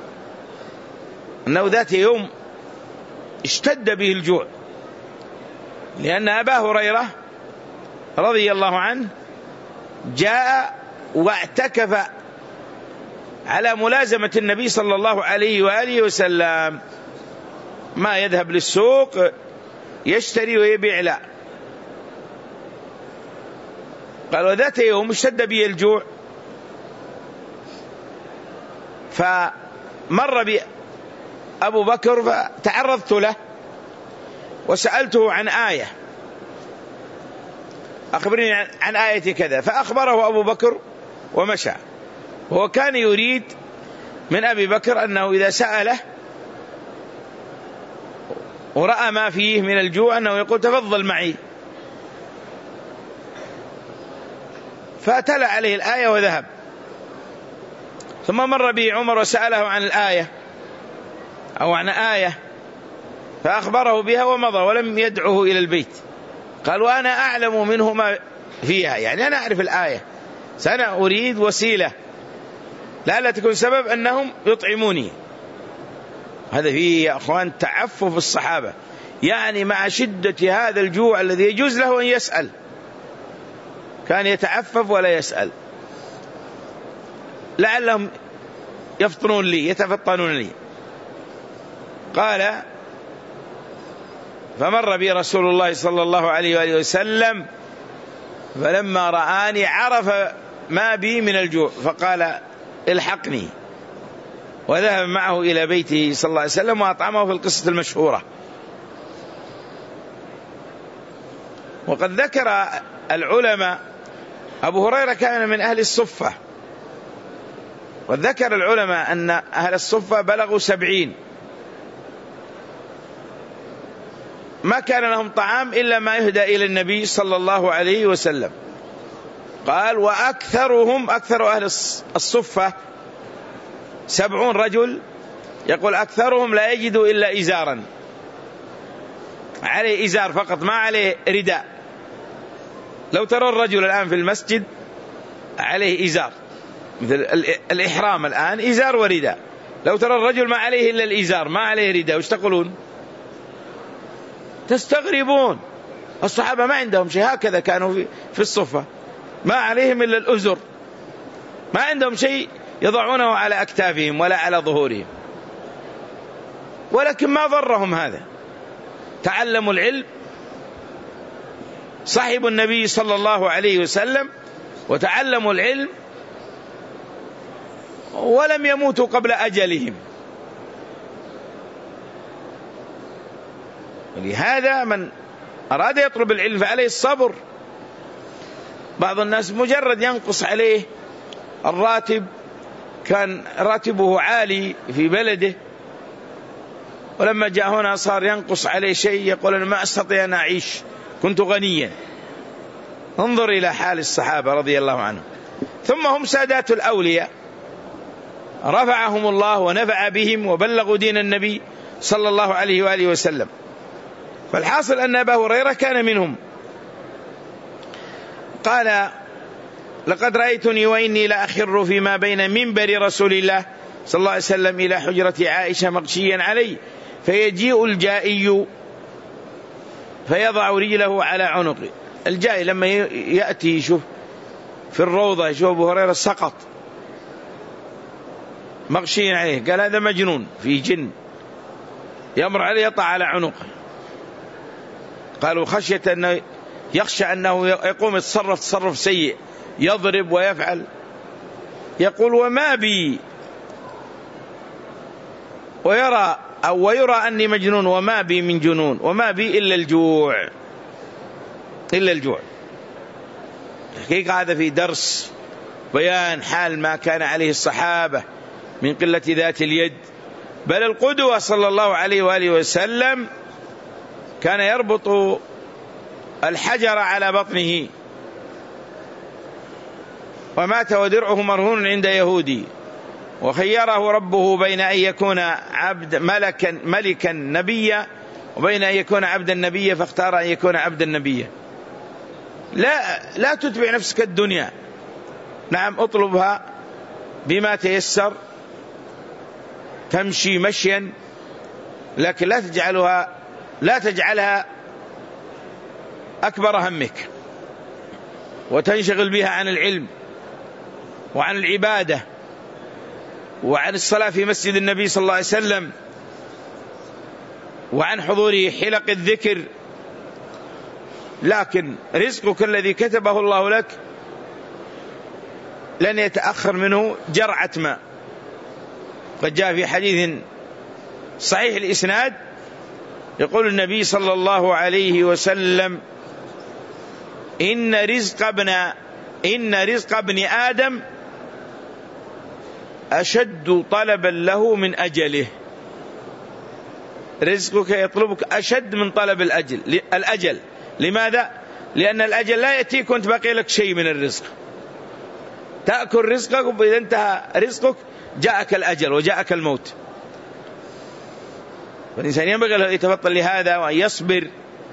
أنه ذات يوم اشتد به الجوع، لأن أبا هريرة رضي الله عنه جاء واعتكف على ملازمة النبي صلى الله عليه وآله وسلم، ما يذهب للسوق يشتري ويبيع لا. قال وذات يوم اشتد بي الجوع، فمر بي أبو بكر فتعرضت له وسألته عن آية، أخبرني عن آية كذا، فأخبره أبو بكر ومشى. وهو كان يريد من أبي بكر أنه إذا سأله ورأى ما فيه من الجوع أنه يقول تفضل معي، فأتلى عليه الآية وذهب. ثم مر به عمر وسأله عن الآية أو عن آية فأخبره بها ومضى ولم يدعه إلى البيت. قال وأنا أعلم منه ما فيها، يعني أنا أعرف الآية، سأنا أريد وسيلة لا لا تكون سبب أنهم يطعموني. هذا فيه يا أخوان تعفف الصحابة، يعني مع شدة هذا الجوع الذي يجوز له أن يسأل كان يتعفف ولا يسأل، لعلهم يفطنون لي يتفطنون لي. قال فمر بي رسول الله صلى الله عليه وآله وسلم فلما رآني عرف ما بي من الجوع فقال الحقني، وذهب معه إلى بيته صلى الله عليه وسلم وأطعمه في القصة المشهورة. وقد ذكر العلماء أبو هريرة كان من أهل الصفة، وذكر العلماء أن أهل الصفة بلغوا سبعين ما كان لهم طعام إلا ما يهدى إلى النبي صلى الله عليه وسلم. قال وأكثرهم أكثر أهل الصفة سبعون رجل، يقول أكثرهم لا يجد إلا إزارا، عليه إزار فقط ما عليه رداء. لو ترى الرجل الآن في المسجد عليه إزار مثل الإحرام الآن إزار ورداء، لو ترى الرجل ما عليه إلا الإزار ما عليه رداء وش تقولون؟ تستغربون. الصحابة ما عندهم شيء، هكذا كانوا في, في الصفة ما عليهم إلا الأزر، ما عندهم شيء يضعونه على أكتافهم ولا على ظهورهم، ولكن ما ضرهم هذا، تعلموا العلم، صحبوا النبي صلى الله عليه وسلم وتعلموا العلم ولم يموتوا قبل أجلهم. ولهذا من أراد يطلب العلم فعليه الصبر. بعض الناس مجرد ينقص عليه الراتب، كان راتبه عالي في بلده ولما جاء هنا صار ينقص عليه شيء يقول أنا ما أستطيع أن أعيش كنت غنيا. انظر إلى حال الصحابة رضي الله عنهم، ثم هم سادات الأولياء رفعهم الله ونفع بهم وبلغوا دين النبي صلى الله عليه وآله وسلم. فالحاصل أن أبا هريرة كان منهم. قال لقد رأيتني وإني لأخر فيما بين منبر رسول الله صلى الله عليه وسلم إلى حجرة عائشة مغشيا علي، فيجيء الجائي فيضع رجله على عنقه. الجائي لما يأتي يشوف في الروضة يشوف أبو هريرة سقط مغشيا عليه، قال هذا مجنون في جن، يمر عليه يطع على عنقه. قالوا خشية أنه يخشى أنه يقوم يتصرف تصرف سيء، يضرب ويفعل. يقول وما بي، ويرى أو ويرى أني مجنون، وما بي من جنون، وما بي إلا الجوع، إلا الجوع. حقيقة هذا في درس بيان حال ما كان عليه الصحابة من قلة ذات اليد. بل القدوة صلى الله عليه وآله وسلم كان يربط الحجر على بطنه ومات ودرعه مرهون عند يهودي، وخيره ربه بين أن يكون عبد ملكا ملكا نبيا وبين أن يكون عبدا نبيا، فاختار أن يكون عبدا نبيا. لا لا تتبع نفسك الدنيا، نعم اطلبها بما تيسر، تمشي مشيا، لكن لا تجعلها لا تجعلها أكبر همك، وتنشغل بها عن العلم وعن العبادة وعن الصلاة في مسجد النبي صلى الله عليه وسلم وعن حضور حلق الذكر. لكن رزقك الذي كتبه الله لك لن يتأخر منه جرعة ماء. قد جاء في حديث صحيح الإسناد يقول النبي صلى الله عليه وسلم إن رزق ابن إن رزق ابن آدم أشد طلبا له من أجله. رزقك يطلبك أشد من طلب الأجل الأجل لماذا؟ لأن الأجل لا يأتيك وانت باقي لك شيء من الرزق، تأكل رزقك، وإذا انتهى رزقك جاءك الأجل وجاءك الموت. والإنسان ينبغي له يتفطن لهذا وأن يصبر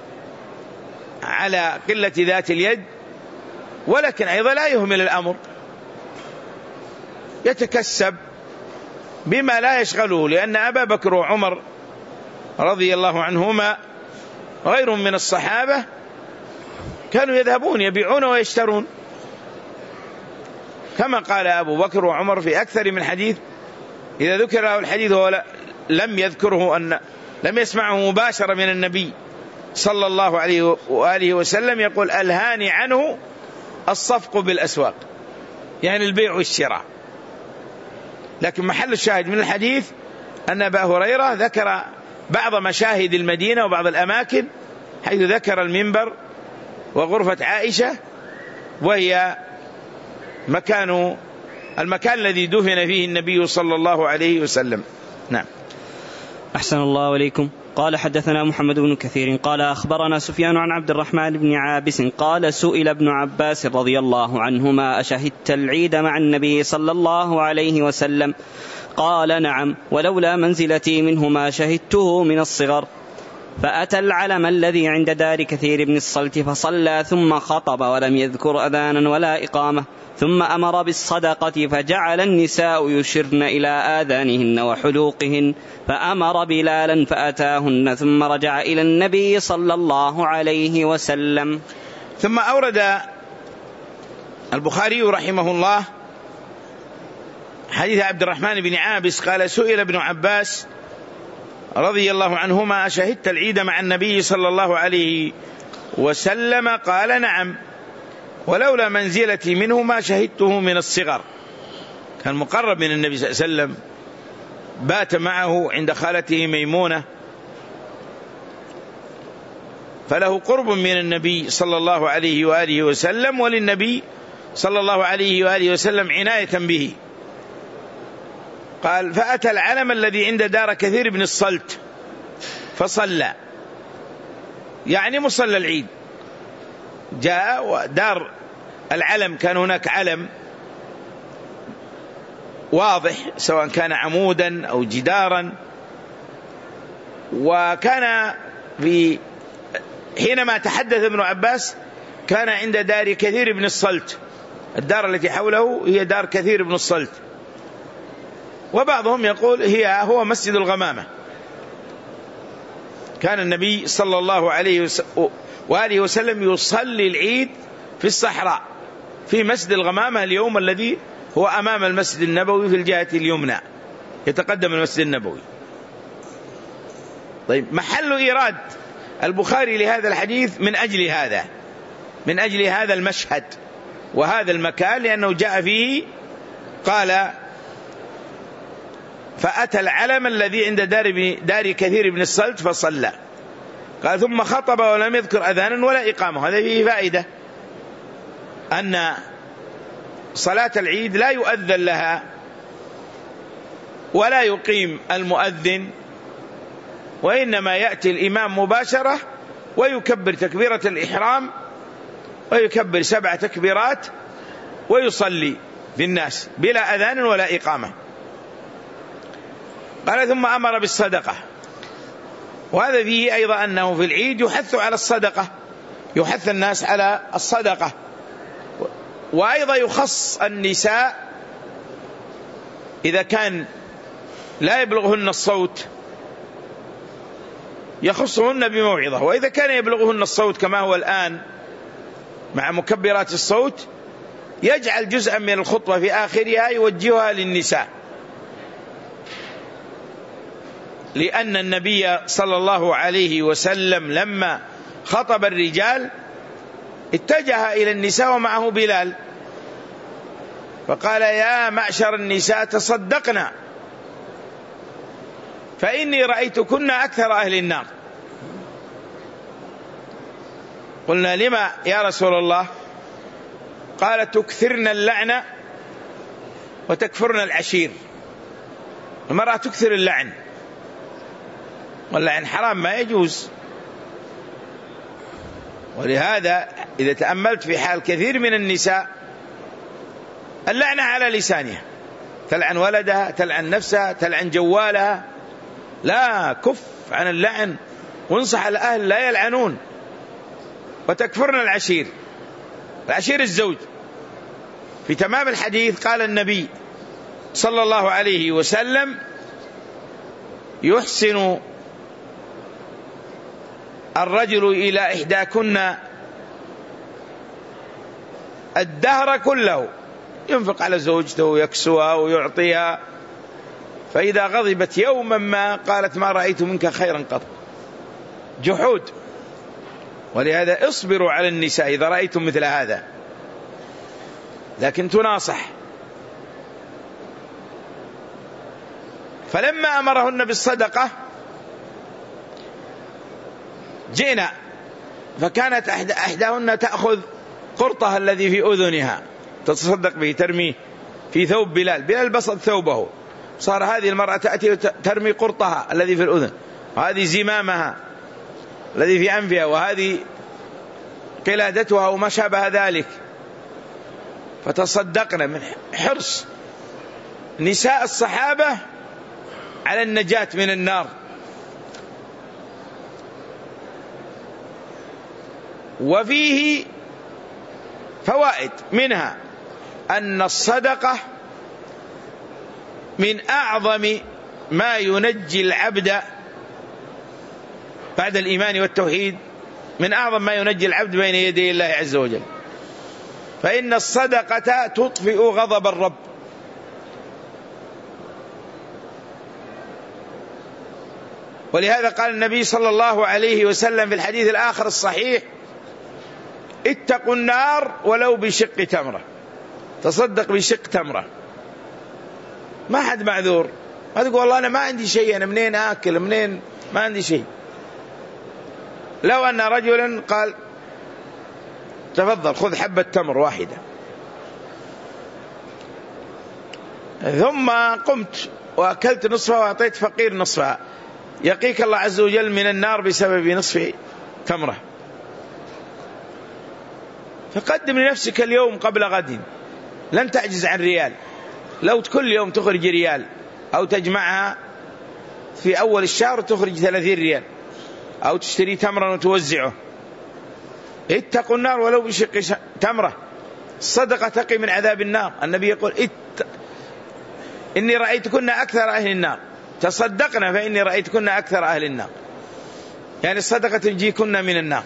على قلة ذات اليد، ولكن أيضا لا يهمل الأمر، يتكسب بما لا يشغله. لأن أبا بكر وعمر رضي الله عنهما وغيرهم من الصحابة كانوا يذهبون يبيعون ويشترون، كما قال أبو بكر وعمر في أكثر من حديث. إذا ذكر له الحديث هو لم يذكره أن لم يسمعه مباشرة من النبي صلى الله عليه وآله وسلم يقول ألهاني عنه الصفق بالأسواق، يعني البيع والشراء. لكن محل الشاهد من الحديث أن أبا هريرة ذكر بعض مشاهد المدينة وبعض الأماكن، حيث ذكر المنبر وغرفة عائشة، وهي مكان المكان الذي دفن فيه النبي صلى الله عليه وسلم. نعم. أحسن الله عليكم. قال حدثنا محمد بن كثير قال أخبرنا سفيان عن عبد الرحمن بن عابس قال سئل ابن عباس رضي الله عنهما أشهدت العيد مع النبي صلى الله عليه وسلم؟ قال نعم، ولولا منزلتي منه ما شهدته من الصغر. فأتى العلم الذي عند دار كثير بن الصلت فصلى ثم خطب ولم يذكر أذانا ولا إقامة، ثم أمر بالصدقة فجعل النساء يشرن إلى آذانهن وحلوقهن، فأمر بلالا فأتاهن، ثم رجع إلى النبي صلى الله عليه وسلم. ثم أورد البخاري رحمه الله حديث عبد الرحمن بن عابس قال سئل ابن عباس رضي الله عنهما أشهدت العيد مع النبي صلى الله عليه وسلم؟ قال نعم، ولولا منزلتي منه ما شهدته من الصغر. كان مقرب من النبي صلى الله عليه وسلم، بات معه عند خالته ميمونة، فله قرب من النبي صلى الله عليه وآله وسلم، وللنبي صلى الله عليه وآله وسلم عناية به. قال فأتى العلم الذي عند دار كثير بن الصلت فصلى، يعني مصلى العيد. جاء ودار العلم كان هناك علم واضح سواء كان عمودا أو جدارا، وكان في حينما تحدث ابن عباس كان عند دار كثير بن الصلت، الدار التي حوله هي دار كثير بن الصلت، وبعضهم يقول هي هو مسجد الغمامة. كان النبي صلى الله عليه وآله وسلم يصلي العيد في الصحراء في مسجد الغمامة اليوم الذي هو أمام المسجد النبوي في الجهة اليمنى، يتقدم المسجد النبوي. طيب محل إيراد البخاري لهذا الحديث من أجل هذا، من أجل هذا المشهد وهذا المكان، لأنه جاء فيه قال فأتى العلم الذي عند دار, دار كثير بن الصلت فصلى، قال ثم خطب ولم يذكر أذانا ولا إقامة. هذا فيه فائدة أن صلاة العيد لا يؤذن لها ولا يقيم المؤذن، وإنما يأتي الإمام مباشرة ويكبر تكبيرة الإحرام ويكبر سبع تكبيرات ويصلي بالناس بلا أذان ولا إقامة. قال ثم أمر بالصدقة، وهذا فيه أيضا أنه في العيد يحث على الصدقة، يحث الناس على الصدقة، وأيضا يخص النساء إذا كان لا يبلغهن الصوت يخصهن بموعظة، وإذا كان يبلغهن الصوت كما هو الآن مع مكبرات الصوت يجعل جزءا من الخطبة في آخرها يوجهها للنساء، لأن النبي صلى الله عليه وسلم لما خطب الرجال اتجه إلى النساء ومعه بلال فقال يا معشر النساء تصدقنا فإني رأيتكن أكثر أهل النار. قلنا لما يا رسول الله؟ قال تكثرن اللعنة وتكفرن العشير. المرأة تكثر اللعن، واللعن حرام ما يجوز، ولهذا إذا تأملت في حال كثير من النساء اللعنة على لسانها، تلعن ولدها، تلعن نفسها، تلعن جوالها. لا، كف عن اللعن، وانصح الأهل لا يلعنون. وتكفرن العشير، العشير الزوج. في تمام الحديث قال النبي صلى الله عليه وسلم يحسن الرجل إلى إحداكن الدهر كله، ينفق على زوجته ويكسوها ويعطيها، فإذا غضبت يوما ما قالت ما رأيت منك خيرا قط. جحود. ولهذا اصبروا على النساء إذا رأيتم مثل هذا، لكن تناصح. فلما أمرهن بالصدقة جئنا، فكانت أحداهن تأخذ قرطها الذي في أذنها تتصدق به، ترميه في ثوب بلال. بلال بسط ثوبه، صار هذه المرأة تأتي ترمي قرطها الذي في الأذن، وهذه زمامها الذي في أنفها، وهذه قلادتها وما شابه ذلك، فتصدقنا من حرص نساء الصحابة على النجاة من النار. وفيه فوائد، منها أن الصدقة من أعظم ما ينجي العبد بعد الإيمان والتوحيد، من أعظم ما ينجي العبد بين يدي الله عز وجل، فإن الصدقة تطفئ غضب الرب. ولهذا قال النبي صلى الله عليه وسلم في الحديث الآخر الصحيح اتقوا النار ولو بشق تمرة. تصدق بشق تمرة، ما حد معذور، ما تقول والله أنا ما عندي شيء، أنا منين آكل، منين ما عندي شيء. لو أن رجلا قال تفضل خذ حبة تمر واحدة، ثم قمت وأكلت نصفها وأعطيت فقير نصفها، يقيك الله عز وجل من النار بسبب نصف تمرة. فقدم لنفسك اليوم قبل غد، لن تعجز عن ريال. لو كل يوم تخرج ريال، أو تجمعها في أول الشهر تخرج ثلاثين ريال، أو تشتري تمرا وتوزعه. اتقوا النار ولو بشق تمرة. الصدقة تقي من عذاب النار. النبي يقول ات... إني رأيتكن أكثر أهل النار، تصدقنا فإني رأيتكن أكثر أهل النار، يعني الصدقة تنجيكن من النار.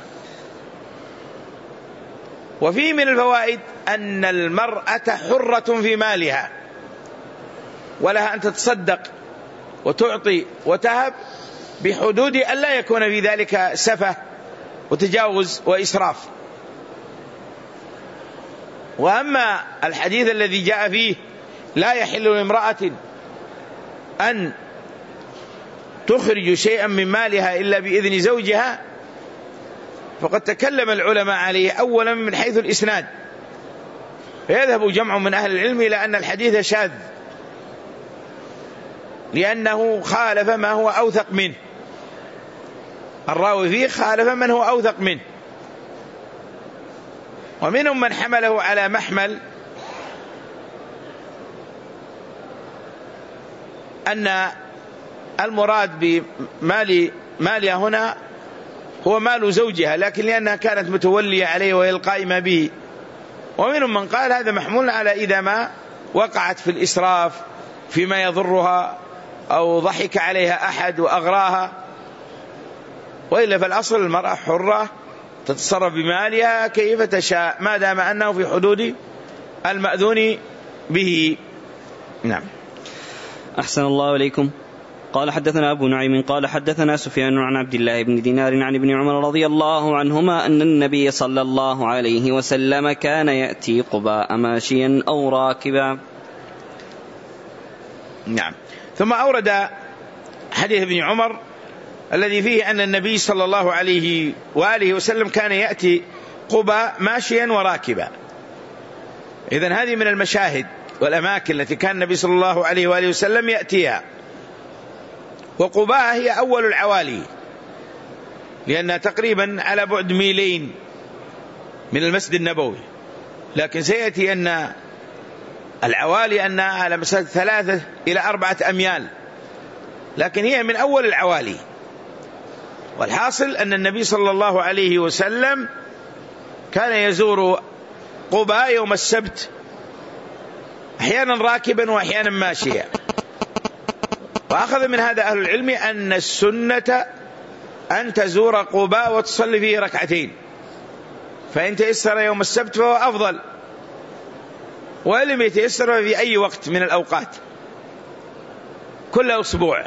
وفي من الفوائد أن المرأة حرة في مالها، ولها أن تتصدق وتعطي وتهب بحدود أن لا يكون في ذلك سفه وتجاوز وإسراف. وأما الحديث الذي جاء فيه لا يحل لامرأة أن تخرج شيئا من مالها إلا بإذن زوجها، فقد تكلم العلماء عليه أولا من حيث الإسناد، فيذهب جمع من أهل العلم إلى أن الحديث شاذ لأنه خالف ما هو أوثق منه، الراوي فيه خالف من هو أوثق منه. ومنهم من حمله على محمل أن المراد بمال مالها هنا هو مال زوجها، لكن لأنها كانت متولية عليه وهي القائمة به. ومنهم من قال هذا محمول على إذا ما وقعت في الإسراف فيما يضرها أو ضحك عليها أحد وأغراها، وإلا فالأصل المرأة حرة تتصرف بمالها كيف تشاء ما دام أنه في حدود المأذون به. نعم. أحسن الله إليكم. قال حدثنا أبو نعيم قال حدثنا سفيان عن عبد الله بن دينار عن ابن عمر رضي الله عنهما أن النبي صلى الله عليه وسلم كان يأتي قباء ماشيا أو راكبا. نعم. ثم أورد حديث ابن عمر الذي فيه أن النبي صلى الله عليه وآله وسلم كان يأتي قباء ماشيا وراكبا. إذن هذه من المشاهد والأماكن التي كان النبي صلى الله عليه وآله وسلم يأتيها. وقباء هي أول العوالي لأنها تقريبا على بعد ميلين من المسجد النبوي، لكن سيأتي أن العوالي أنها على مسافة ثلاثة إلى أربعة أميال، لكن هي من أول العوالي. والحاصل أن النبي صلى الله عليه وسلم كان يزور قباء يوم السبت أحيانا راكبا وأحيانا ماشيا. وأخذ من هذا أهل العلم أن السنة أن تزور قباء وتصلي فيه ركعتين، فإن تيسر يوم السبت فهو أفضل، ولم يتيسر في أي وقت من الأوقات كل أسبوع.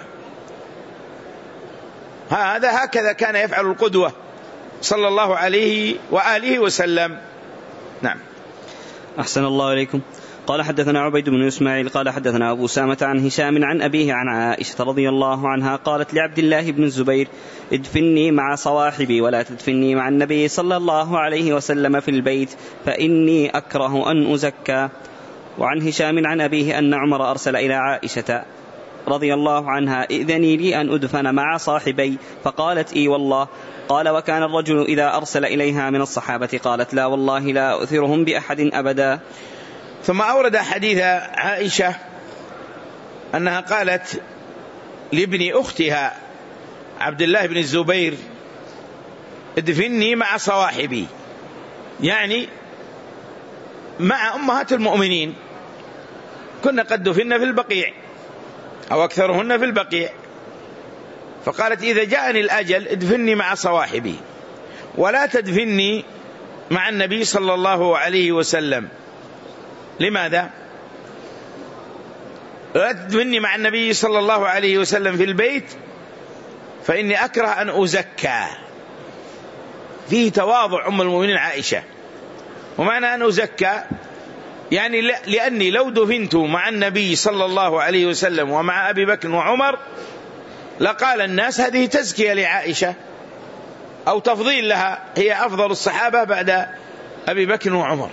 هذا هكذا كان يفعل القدوة صلى الله عليه وآله وسلم. نعم. أحسن الله إليكم. قال حدثنا عبيد بن إسماعيل قال حدثنا أبو سامة عن هشام عن أبيه عن عائشة رضي الله عنها قالت لعبد الله بن الزبير ادفني مع صواحبي ولا تدفني مع النبي صلى الله عليه وسلم في البيت فإني أكره أن أزكى. وعن هشام عن أبيه أن عمر أرسل إلى عائشة رضي الله عنها إذني لي أن أدفن مع صاحبي، فقالت إي والله. قال وكان الرجل إذا أرسل إليها من الصحابة قالت لا والله لا أثرهم بأحد أبدا. ثم أورد حديث عائشة أنها قالت لابن أختها عبد الله بن الزبير ادفني مع صواحبي، يعني مع أمهات المؤمنين، كنا قد دفن في البقيع أو أكثرهن في البقيع، فقالت إذا جاءني الأجل ادفني مع صواحبي ولا تدفني مع النبي صلى الله عليه وسلم. لماذا؟ لا تدفني مع النبي صلى الله عليه وسلم في البيت فإني أكره أن أزكى. فيه تواضع أم المؤمنين عائشة. ومعنى أن أزكى يعني لأني لو دفنت مع النبي صلى الله عليه وسلم ومع أبي بكر وعمر لقال الناس هذه تزكية لعائشة أو تفضيل لها، هي أفضل الصحابة بعد أبي بكر وعمر،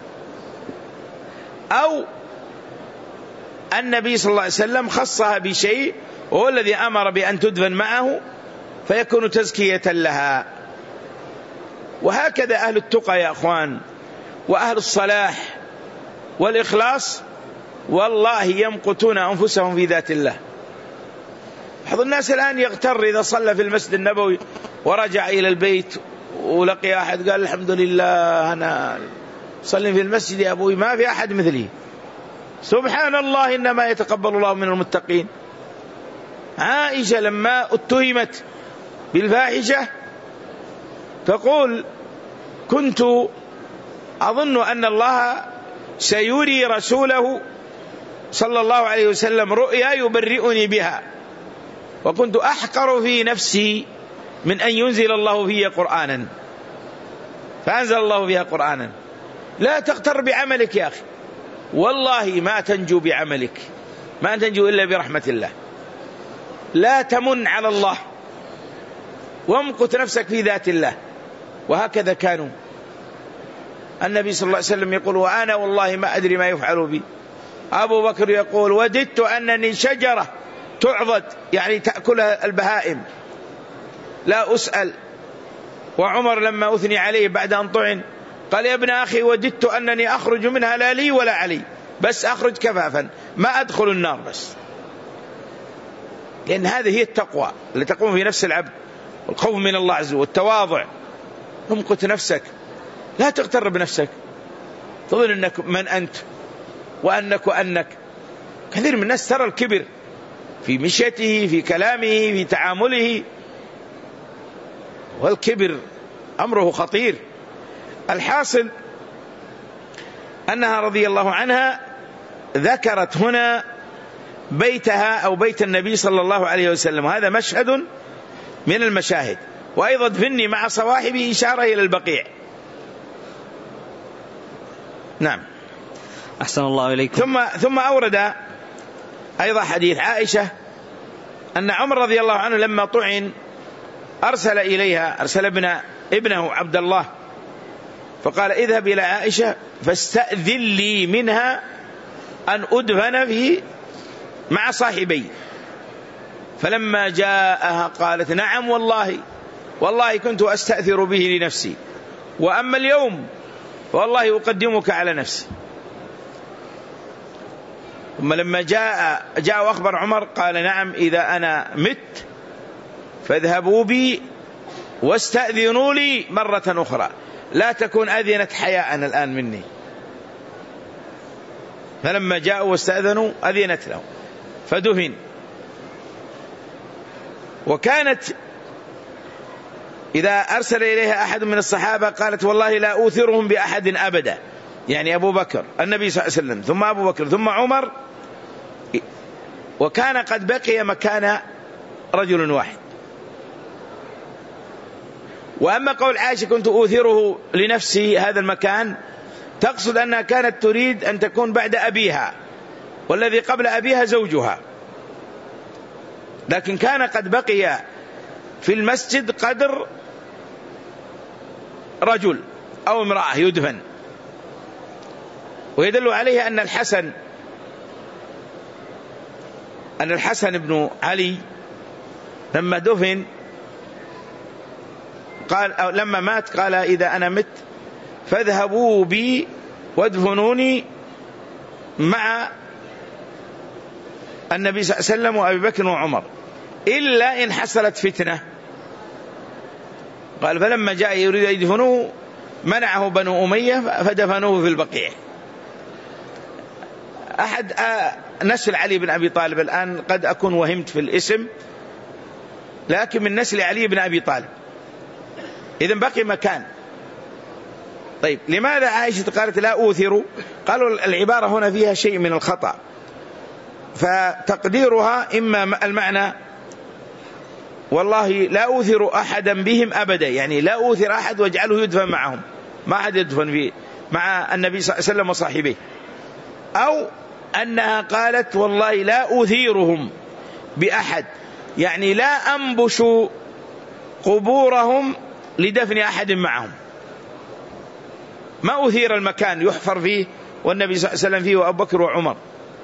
أو النبي صلى الله عليه وسلم خصها بشيء وهو الذي أمر بأن تدفن معه فيكون تزكية لها. وهكذا أهل التقى يا أخوان وأهل الصلاح والإخلاص والله يمقتون أنفسهم في ذات الله. بعض الناس الآن يغتر إذا صلى في المسجد النبوي ورجع إلى البيت ولقي أحد قال الحمد لله أنا صلي في المسجد يا أبوي ما في أحد مثلي. سبحان الله إنما يتقبل الله من المتقين. عائشة لما اتهمت بالفاحشة تقول كنت أظن أن الله سيري رسوله صلى الله عليه وسلم رؤيا يبرئني بها، وكنت أحقر في نفسي من أن ينزل الله فيها قرآنا، فأنزل الله فيها قرآنا. لا تغتر بعملك يا أخي، والله ما تنجو بعملك، ما تنجو إلا برحمة الله. لا تمن على الله، وامقت نفسك في ذات الله. وهكذا كانوا. النبي صلى الله عليه وسلم يقول: وأنا والله ما أدري ما يفعل بي. أبو بكر يقول: وددت أنني شجرة تعضد، يعني تأكلها البهائم، لا أسأل. وعمر لما أثني عليه بعد أن طعن قال: يا ابن أخي وددت أنني أخرج منها لا لي ولا علي، بس أخرج كفافا ما أدخل النار بس. لأن هذه هي التقوى اللي تقوم في نفس العبد، والخوف من الله عز وجل والتواضع. امقت نفسك، لا تغتر بنفسك، تظن أنك من أنت وأنك وأنك. كثير من الناس ترى الكبر في مشيته، في كلامه، في تعامله، والكبر أمره خطير. الحاصل أنها رضي الله عنها ذكرت هنا بيتها أو بيت النبي صلى الله عليه وسلم، وهذا مشهد من المشاهد. وأيضا دفني مع صواحبه إشارة إلى البقيع. نعم. أحسن الله إليكم. ثم ثم أورد أيضا حديث عائشة أن عمر رضي الله عنه لما طعن أرسل إليها، أرسل ابن ابنه عبد الله، فقال: اذهب إلى عائشة فاستأذن لي منها أن أدفن في مع صاحبي. فلما جاءها قالت: نعم والله والله كنت أستأثر به لنفسي، وأما اليوم والله أقدمك على نفسي. ثم لما جاء جاء وأخبر عمر قال: نعم إذا أنا مت فاذهبوا بي واستأذنوا لي مرة أخرى، لا تكون أذنت حياء الآن مني. فلما جاءوا واستأذنوا أذنت له فدفن. وكانت إذا أرسل إليها أحد من الصحابة قالت: والله لا أوثرهم بأحد أبدا، يعني أبو بكر، النبي صلى الله عليه وسلم، ثم أبو بكر، ثم عمر، وكان قد بقي مكان رجل واحد. وأما قول عائشة كنت أوثره لنفسي هذا المكان، تقصد أنها كانت تريد أن تكون بعد أبيها، والذي قبل أبيها زوجها، لكن كان قد بقي في المسجد قدر رجل أو امرأة يدفن. ويدل عليه أن الحسن أن الحسن بن علي لما دفن قال، أو لما مات قال: إذا أنا مت فاذهبوا بي وادفنوني مع النبي صلى الله عليه وسلم وأبي بكر وعمر، إلا إن حصلت فتنة. قال: فلما جاء يريد أن يدفنوه منعه بنو أمية فدفنوه في البقيع. أحد نسل علي بن أبي طالب، الآن قد أكون وهمت في الاسم، لكن من نسل علي بن أبي طالب، إذن بقي مكان. طيب لماذا عائشة قالت لا أوثر؟ قالوا العبارة هنا فيها شيء من الخطأ، فتقديرها إما المعنى والله لا أوثر أحدا بهم أبدا، يعني لا أوثر أحد واجعله يدفن معهم، ما أحد يدفن فيه مع النبي صلى الله عليه وسلم وصاحبه، أو أنها قالت والله لا أثيرهم بأحد، يعني لا أنبش قبورهم لدفن أحد معهم، ما أثير المكان يحفر فيه والنبي صلى الله عليه وسلم فيه وأبو بكر وعمر.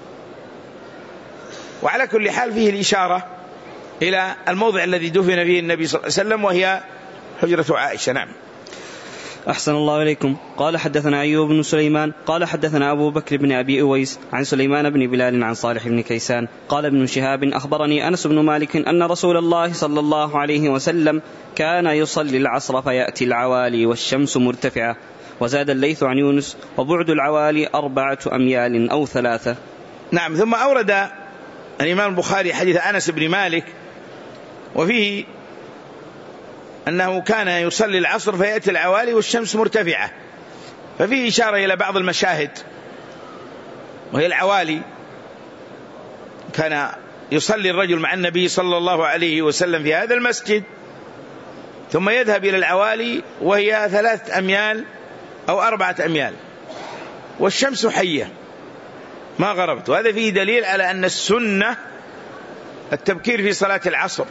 وعلى كل حال فيه الإشارة إلى الموضع الذي دفن فيه النبي صلى الله عليه وسلم، وهي حجرة عائشة. نعم. أحسن الله إليكم. قال حدثنا أيوب بن سليمان قال حدثنا أبو بكر بن أبي أويس عن سليمان بن بلال عن صالح بن كيسان قال ابن شهاب أخبرني أنس بن مالك أن رسول الله صلى الله عليه وسلم كان يصلي العصر فيأتي العوالي والشمس مرتفعة. وزاد الليث عن يونس وبعد العوالي أربعة أميال أو ثلاثة. نعم. ثم أورد الإمام البخاري حديث أنس بن مالك وفيه أنه كان يصلي العصر فيأتي العوالي والشمس مرتفعة، ففيه إشارة إلى بعض المشاهد، وهي العوالي كان يصلي الرجل مع النبي صلى الله عليه وسلم في هذا المسجد ثم يذهب إلى العوالي وهي ثلاثة أميال أو أربعة أميال والشمس حية ما غربت، وهذا فيه دليل على أن السنة التبكير في صلاة العصر،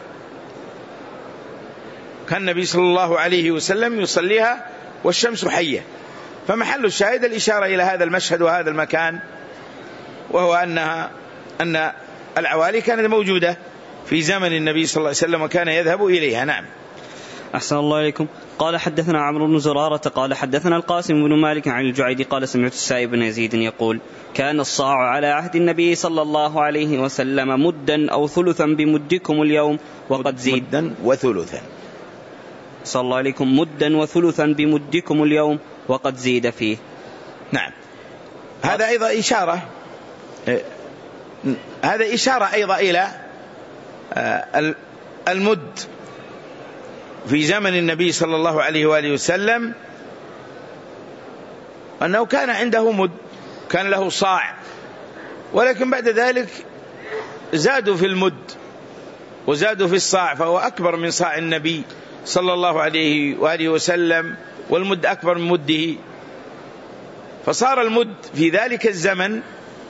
كان النبي صلى الله عليه وسلم يصليها والشمس حية. فمحل الشاهد الإشارة إلى هذا المشهد وهذا المكان، وهو أنها أن العوالي كانت موجودة في زمن النبي صلى الله عليه وسلم وكان يذهب إليها. نعم. أحسن الله إليكم. قال حدثنا عمرو بن زرارة قال حدثنا القاسم بن مالك عن الجعيدي قال سمعت السائب بن يزيد يقول كان الصاع على عهد النبي صلى الله عليه وسلم مدا أو ثلثا بمدكم اليوم وقد زيد. مدا وثلثا. صلى الله عليكم. مدا وثلثا بمدكم اليوم وقد زيد فيه. نعم. هذا أيضا إشارة هذا إشارة أيضا إلى المد في زمن النبي صلى الله عليه وآله وسلم، أنه كان عنده مد، كان له صاع، ولكن بعد ذلك زادوا في المد وزادوا في الصاع، فهو أكبر من صاع النبي صلى الله عليه وآله وسلم، والمد أكبر من مده، فصار المد في ذلك الزمن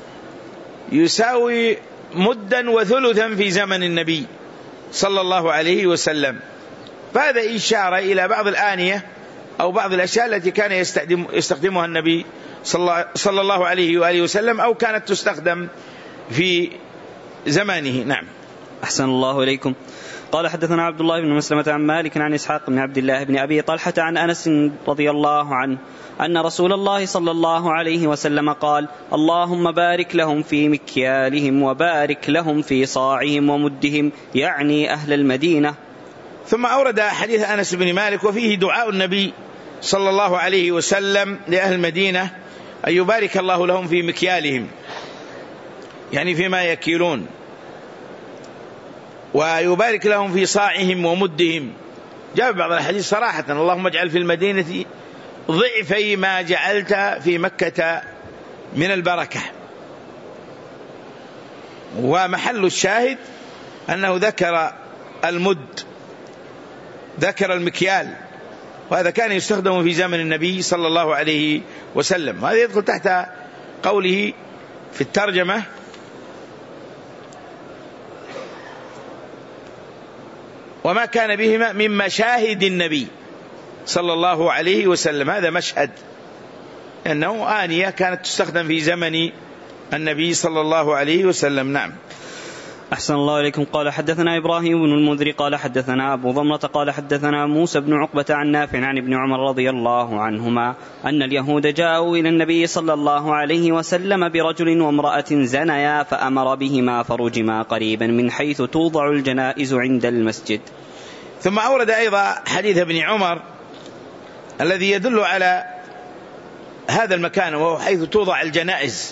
يساوي مدا وثلثا في زمن النبي صلى الله عليه وسلم. فهذا إشارة إلى بعض الآنية أو بعض الأشياء التي كان يستخدم يستخدمها النبي صلى الله عليه وآله وسلم أو كانت تستخدم في زمانه. نعم. أحسن الله إليكم. قال حدثنا عبد الله بن مسلمة عن مالك عن إسحاق بن عبد الله بن أبي طلحة عن أنس رضي الله عنه أن رسول الله صلى الله عليه وسلم قال اللهم بارك لهم في مكيالهم وبارك لهم في صاعهم ومدهم، يعني أهل المدينة. ثم أورد حديث أنس بن مالك وفيه دعاء النبي صلى الله عليه وسلم لأهل المدينة أن يبارك الله لهم في مكيالهم، يعني فيما يكيلون، ويبارك لهم في صاعهم ومدهم. جاء بعض الحديث صراحة اللهم اجعل في المدينة ضعفي ما جعلت في مكة من البركة. ومحل الشاهد أنه ذكر المد، ذكر المكيال، وهذا كان يستخدم في زمن النبي صلى الله عليه وسلم. هذا يدخل تحت قوله في الترجمة وما كان بهما من مشاهد النبي صلى الله عليه وسلم. هذا مشهد أنه آنية كانت تستخدم في زمن النبي صلى الله عليه وسلم. نعم. أحسن الله إليكم. قال حدثنا إبراهيم بن المنذر قال حدثنا أبو ضمرة قال حدثنا موسى بن عقبة عن نافع عن ابن عمر رضي الله عنهما أن اليهود جاءوا إلى النبي صلى الله عليه وسلم برجل وامرأة زنيا فأمر بهما فرجما قريبا من حيث توضع الجنائز عند المسجد. ثم أورد أيضا حديث ابن عمر الذي يدل على هذا المكان، وهو حيث توضع الجنائز،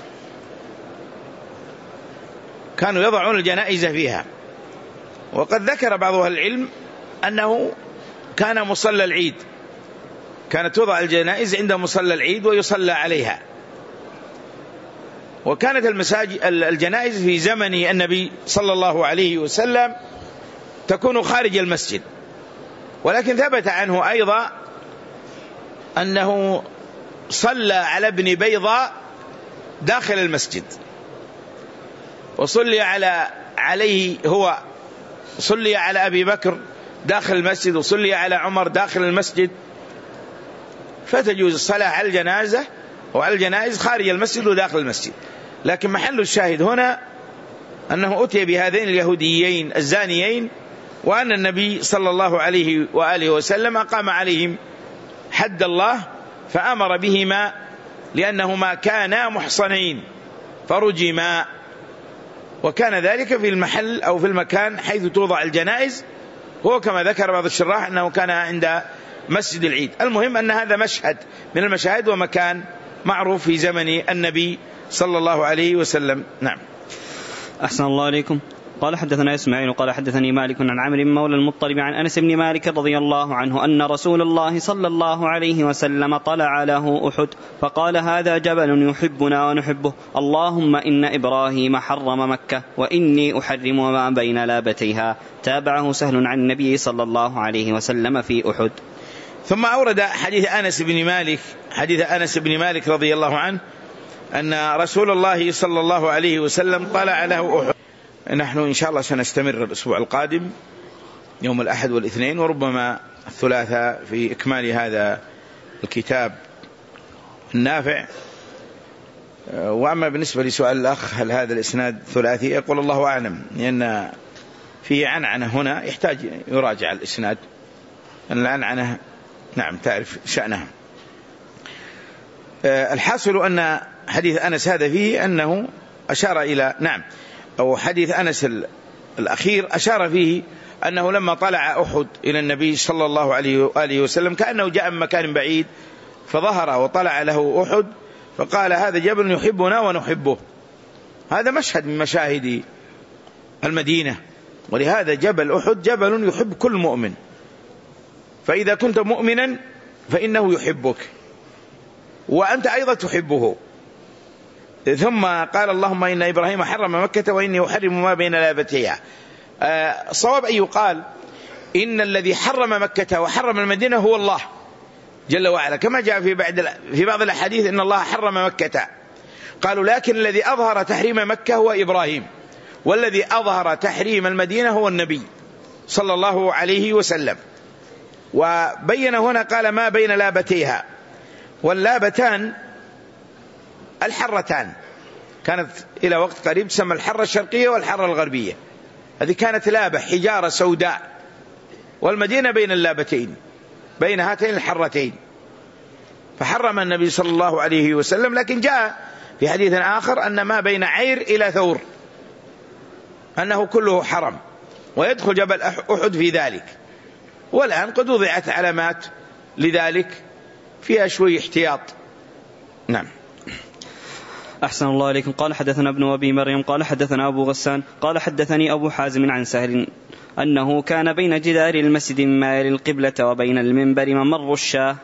كانوا يضعون الجنائز فيها. وقد ذكر بعض أهل العلم أنه كان مصلى العيد، كانت توضع الجنائز عند مصلى العيد ويصلى عليها. وكانت المساجد الجنائز في زمن النبي صلى الله عليه وسلم تكون خارج المسجد، ولكن ثبت عنه أيضا أنه صلى على ابن بيضاء داخل المسجد، وصلي على عليه هو صلي على أبي بكر داخل المسجد، وصلي على عمر داخل المسجد، فتجوز الصلاة على الجنازة وعلى الجنائز خارج المسجد وداخل المسجد. لكن محل الشاهد هنا أنه أتي بهذين اليهوديين الزانيين، وأن النبي صلى الله عليه وآله وسلم أقام عليهم حد الله فأمر بهما لأنهما كانا محصنين فرجما. وكان ذلك في المحل أو في المكان حيث توضع الجنائز، هو كما ذكر بعض الشراح أنه كان عند مسجد العيد. المهم أن هذا مشهد من المشاهد ومكان معروف في زمن النبي صلى الله عليه وسلم. نعم. أحسن الله عليكم. قال حدثنا إسماعيل قال حدثني مالك عن عمرو بن مولى المطلب عن أنس بن مالك رضي الله عنه أن رسول الله صلى الله عليه وسلم طلع له أحد فقال هذا جبل يحبنا ونحبه اللهم إن إبراهيم حرم مكة وإني أحرم ما بين لابتيها. تابعه سهل عن النبي صلى الله عليه وسلم في أحد. ثم أورد حديث أنس بن مالك حديث أنس بن مالك رضي الله عنه أن رسول الله صلى الله عليه وسلم طلع له أحد. نحن إن شاء الله سنستمر الأسبوع القادم يوم الأحد والاثنين وربما الثلاثاء في إكمال هذا الكتاب النافع. وأما بالنسبة لسؤال الأخ هل هذا الإسناد ثلاثي، يقول الله أعلم، لأن فيه عنعنة هنا يحتاج يراجع الإسناد، أن العنعنة نعم تعرف شأنها. الحاصل أن حديث أنس هذا فيه أنه أشار إلى نعم أو حديث أنس الأخير أشار فيه أنه لما طلع أحد إلى النبي صلى الله عليه وآله وسلم كأنه جاء من مكان بعيد فظهر وطلع له أحد فقال هذا جبل يحبنا ونحبه. هذا مشهد من مشاهد المدينة، ولهذا جبل أحد جبل يحب كل مؤمن، فإذا كنت مؤمنا فإنه يحبك وأنت أيضا تحبه. ثم قال اللهم إن إبراهيم حرم مكة وإني أحرم ما بين لابتيها. الصواب أن يقال إن الذي حرم مكة وحرم المدينة هو الله جل وعلا، كما جاء في بعض في بعض الأحاديث إن الله حرم مكة. قالوا لكن الذي أظهر تحريم مكة هو إبراهيم، والذي أظهر تحريم المدينة هو النبي صلى الله عليه وسلم. وبين هنا قال ما بين لابتيها، واللابتان الحرتان، كانت إلى وقت قريب تسمى الحرة الشرقية والحرة الغربية. هذه كانت لابة حجارة سوداء، والمدينة بين اللابتين بين هاتين الحرتين، فحرم النبي صلى الله عليه وسلم. لكن جاء في حديث آخر أن ما بين عير إلى ثور أنه كله حرم، ويدخل جبل أحد في ذلك. والآن قد وضعت علامات لذلك فيها شوي احتياط. نعم. أحسن الله إليكم. قال حدثنا ابن أبي مريم قال حدثنا أبو غسان قال حدثني أبو حازم عن سهل أنه كان بين جدار المسجد مما يلي القبلة وبين المنبر ممر الشاه.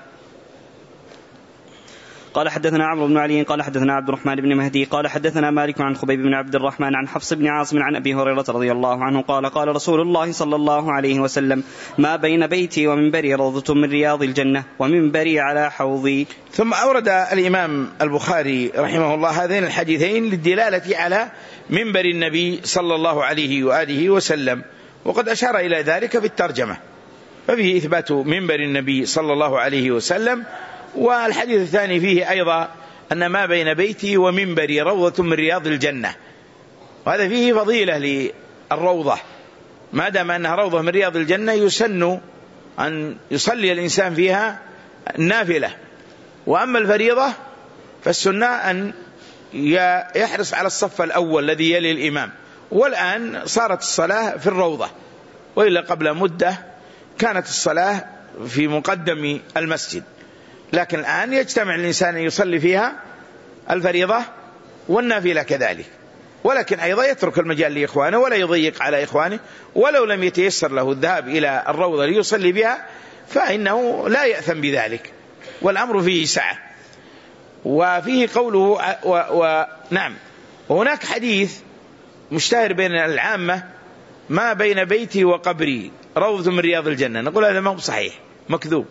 قال حدثنا عمرو بن علي قال حدثنا عبد الرحمن بن مهدي قال حدثنا مالك عن خبيب بن عبد الرحمن عن حفص بن عاصم عن أبي هريرة رضي الله عنه قال قال رسول الله صلى الله عليه وسلم ما بين بيتي ومنبري روضة من رياض الجنة ومنبري على حوضي. ثم أورد الإمام البخاري رحمه الله هذين الحديثين للدلالة على منبر النبي صلى الله عليه وآله وسلم، وقد أشار إلى ذلك في الترجمة، ففيه إثبات منبر النبي صلى الله عليه وسلم. والحديث الثاني فيه أيضا أن ما بين بيتي ومنبري روضة من رياض الجنة، وهذا فيه فضيلة للروضة، ما دام أنها روضة من رياض الجنة يسن أن يصلي الإنسان فيها النافلة. وأما الفريضة فالسنة أن يحرص على الصف الأول الذي يلي الإمام. والآن صارت الصلاة في الروضة، وإلا قبل مدة كانت الصلاة في مقدم المسجد، لكن الآن يجتمع الإنسان يصلي فيها الفريضة والنافلة كذلك، ولكن أيضا يترك المجال لإخوانه ولا يضيق على إخوانه. ولو لم يتيسر له الذهاب إلى الروضة ليصلي بها فإنه لا يأثم بذلك، والأمر فيه سعة. وفيه قوله ونعم وهناك حديث مشتهر بين العامة ما بين بيتي وقبري روضة من رياض الجنة، نقول هذا ما هو صحيح، مكذوب.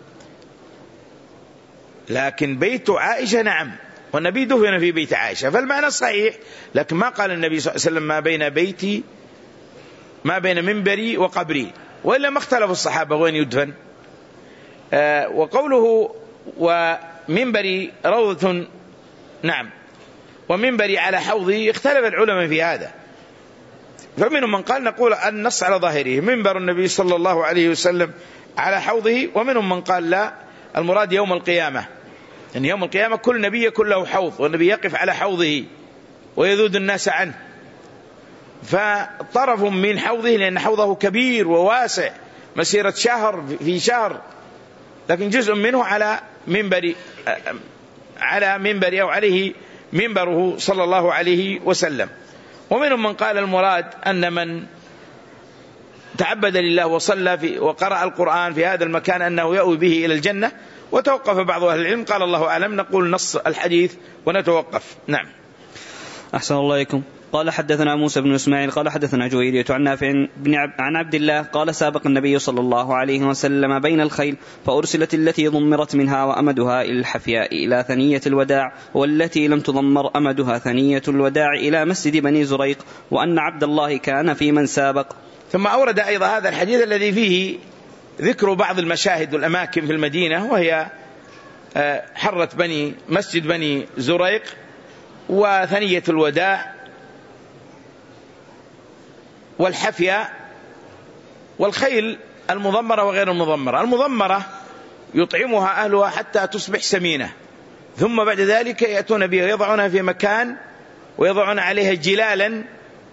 لكن بيت عائشة نعم، والنبي دفن في بيت عائشة، فالمعنى صحيح. لكن ما قال النبي صلى الله عليه وسلم ما بين بيتي ما بين منبري وقبري، وإلا ما اختلف الصحابة وين يدفن. آه وقوله ومنبري روضة نعم ومنبري على حوضي، اختلف العلماء في هذا، فمنهم من قال نقول النص على ظاهره منبر النبي صلى الله عليه وسلم على حوضه، ومنهم من قال لا المراد يوم القيامة، يعني يوم القيامة كل نبي يكون له حوض، والنبي يقف على حوضه ويذود الناس عنه، فطرف من حوضه لأن حوضه كبير وواسع مسيرة شهر في شهر، لكن جزء منه على منبر على منبر أو عليه منبره صلى الله عليه وسلم. ومنهم من قال المراد أن من تعبد لله وصلى في وقرأ القرآن في هذا المكان أنه يأوي به إلى الجنة. وتوقف بعض أهل العلم، قال الله أعلم، نقول نص الحديث ونتوقف. نعم. أحسن الله إليكم. قال حدثنا موسى بن إسماعيل قال حدثنا جويرية عن نافع بن عب عن عبد الله قال سابق النبي صلى الله عليه وسلم بين الخيل فأرسلت التي ضمرت منها وأمدها إلى الحفياء إلى ثنية الوداع، والتي لم تضمر أمدها ثنية الوداع إلى مسجد بني زريق، وأن عبد الله كان في من سابق. ثم أورد أيضا هذا الحديث الذي فيه ذكر بعض المشاهد والأماكن في المدينة، وهي حرة بني مسجد بني زريق وثنية الوداع والحفية والخيل المضمرة وغير المضمرة. المضمرة يطعمها أهلها حتى تصبح سمينة، ثم بعد ذلك يأتون بها ويضعونها في مكان ويضعون عليها جلالا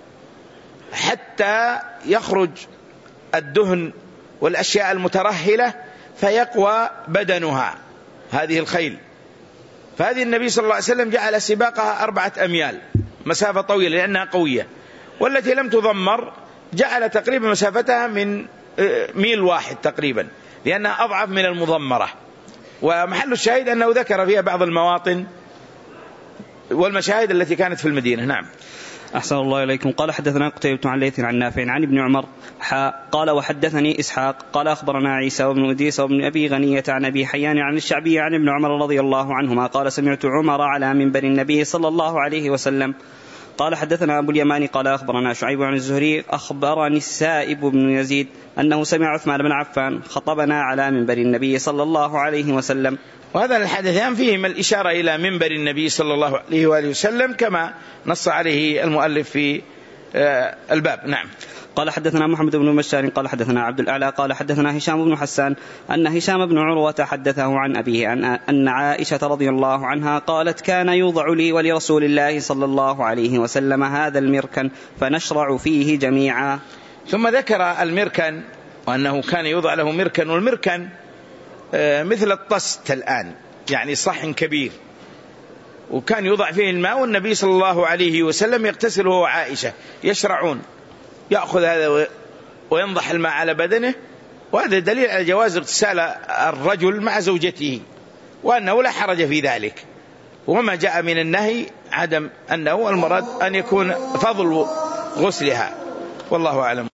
حتى يخرج الدهن والأشياء المترهلة فيقوى بدنها هذه الخيل. فهذه النبي صلى الله عليه وسلم جعل سباقها أربعة أميال، مسافة طويلة لأنها قوية، والتي لم تضمر جعل تقريبا مسافتها من ميل واحد تقريبا لأنها أضعف من المضمرة. ومحل الشاهد أنه ذكر فيها بعض المواطن والمشاهد التي كانت في المدينة. نعم. أحسن الله إليكم. قال حدثنا قتيبة عن ليث عن نافع عن ابن عمر حاء قال وحدثني إسحاق قال أخبرنا عيسى وابن أديس وابن أبي غنية عن أبي حيان عن الشعبي عن ابن عمر رضي الله عنهما قال سمعت عمر على منبر النبي صلى الله عليه وسلم. قال حدثنا أبو اليماني قال أخبرنا شعيب عن الزهري أخبرني السائب بن يزيد أنه سمع عثمان بن عفان خطبنا على منبر النبي صلى الله عليه وسلم. وهذا الحديثان فيهما الإشارة إلى منبر النبي صلى الله عليه وآله وسلم كما نص عليه المؤلف في الباب. نعم. قال حدثنا محمد بن بشار قال حدثنا عبد الأعلى قال حدثنا هشام بن حسان أن هشام بن عروة حدثه عن أبيه أن عائشة رضي الله عنها قالت كان يوضع لي ولرسول الله صلى الله عليه وسلم هذا المركن فنشرع فيه جميعا. ثم ذكر المركن وأنه كان يوضع له مركن، والمركن مثل الطست الآن، يعني صحن كبير، وكان يوضع فيه الماء، والنبي صلى الله عليه وسلم يغتسل هو وعائشة يشرعون، يأخذ هذا وينضح الماء على بدنه. وهذا دليل على جواز اغتسال الرجل مع زوجته وأنه لا حرج في ذلك. وما جاء من النهي عدم أنه المراد أن يكون فضل غسلها، والله أعلم.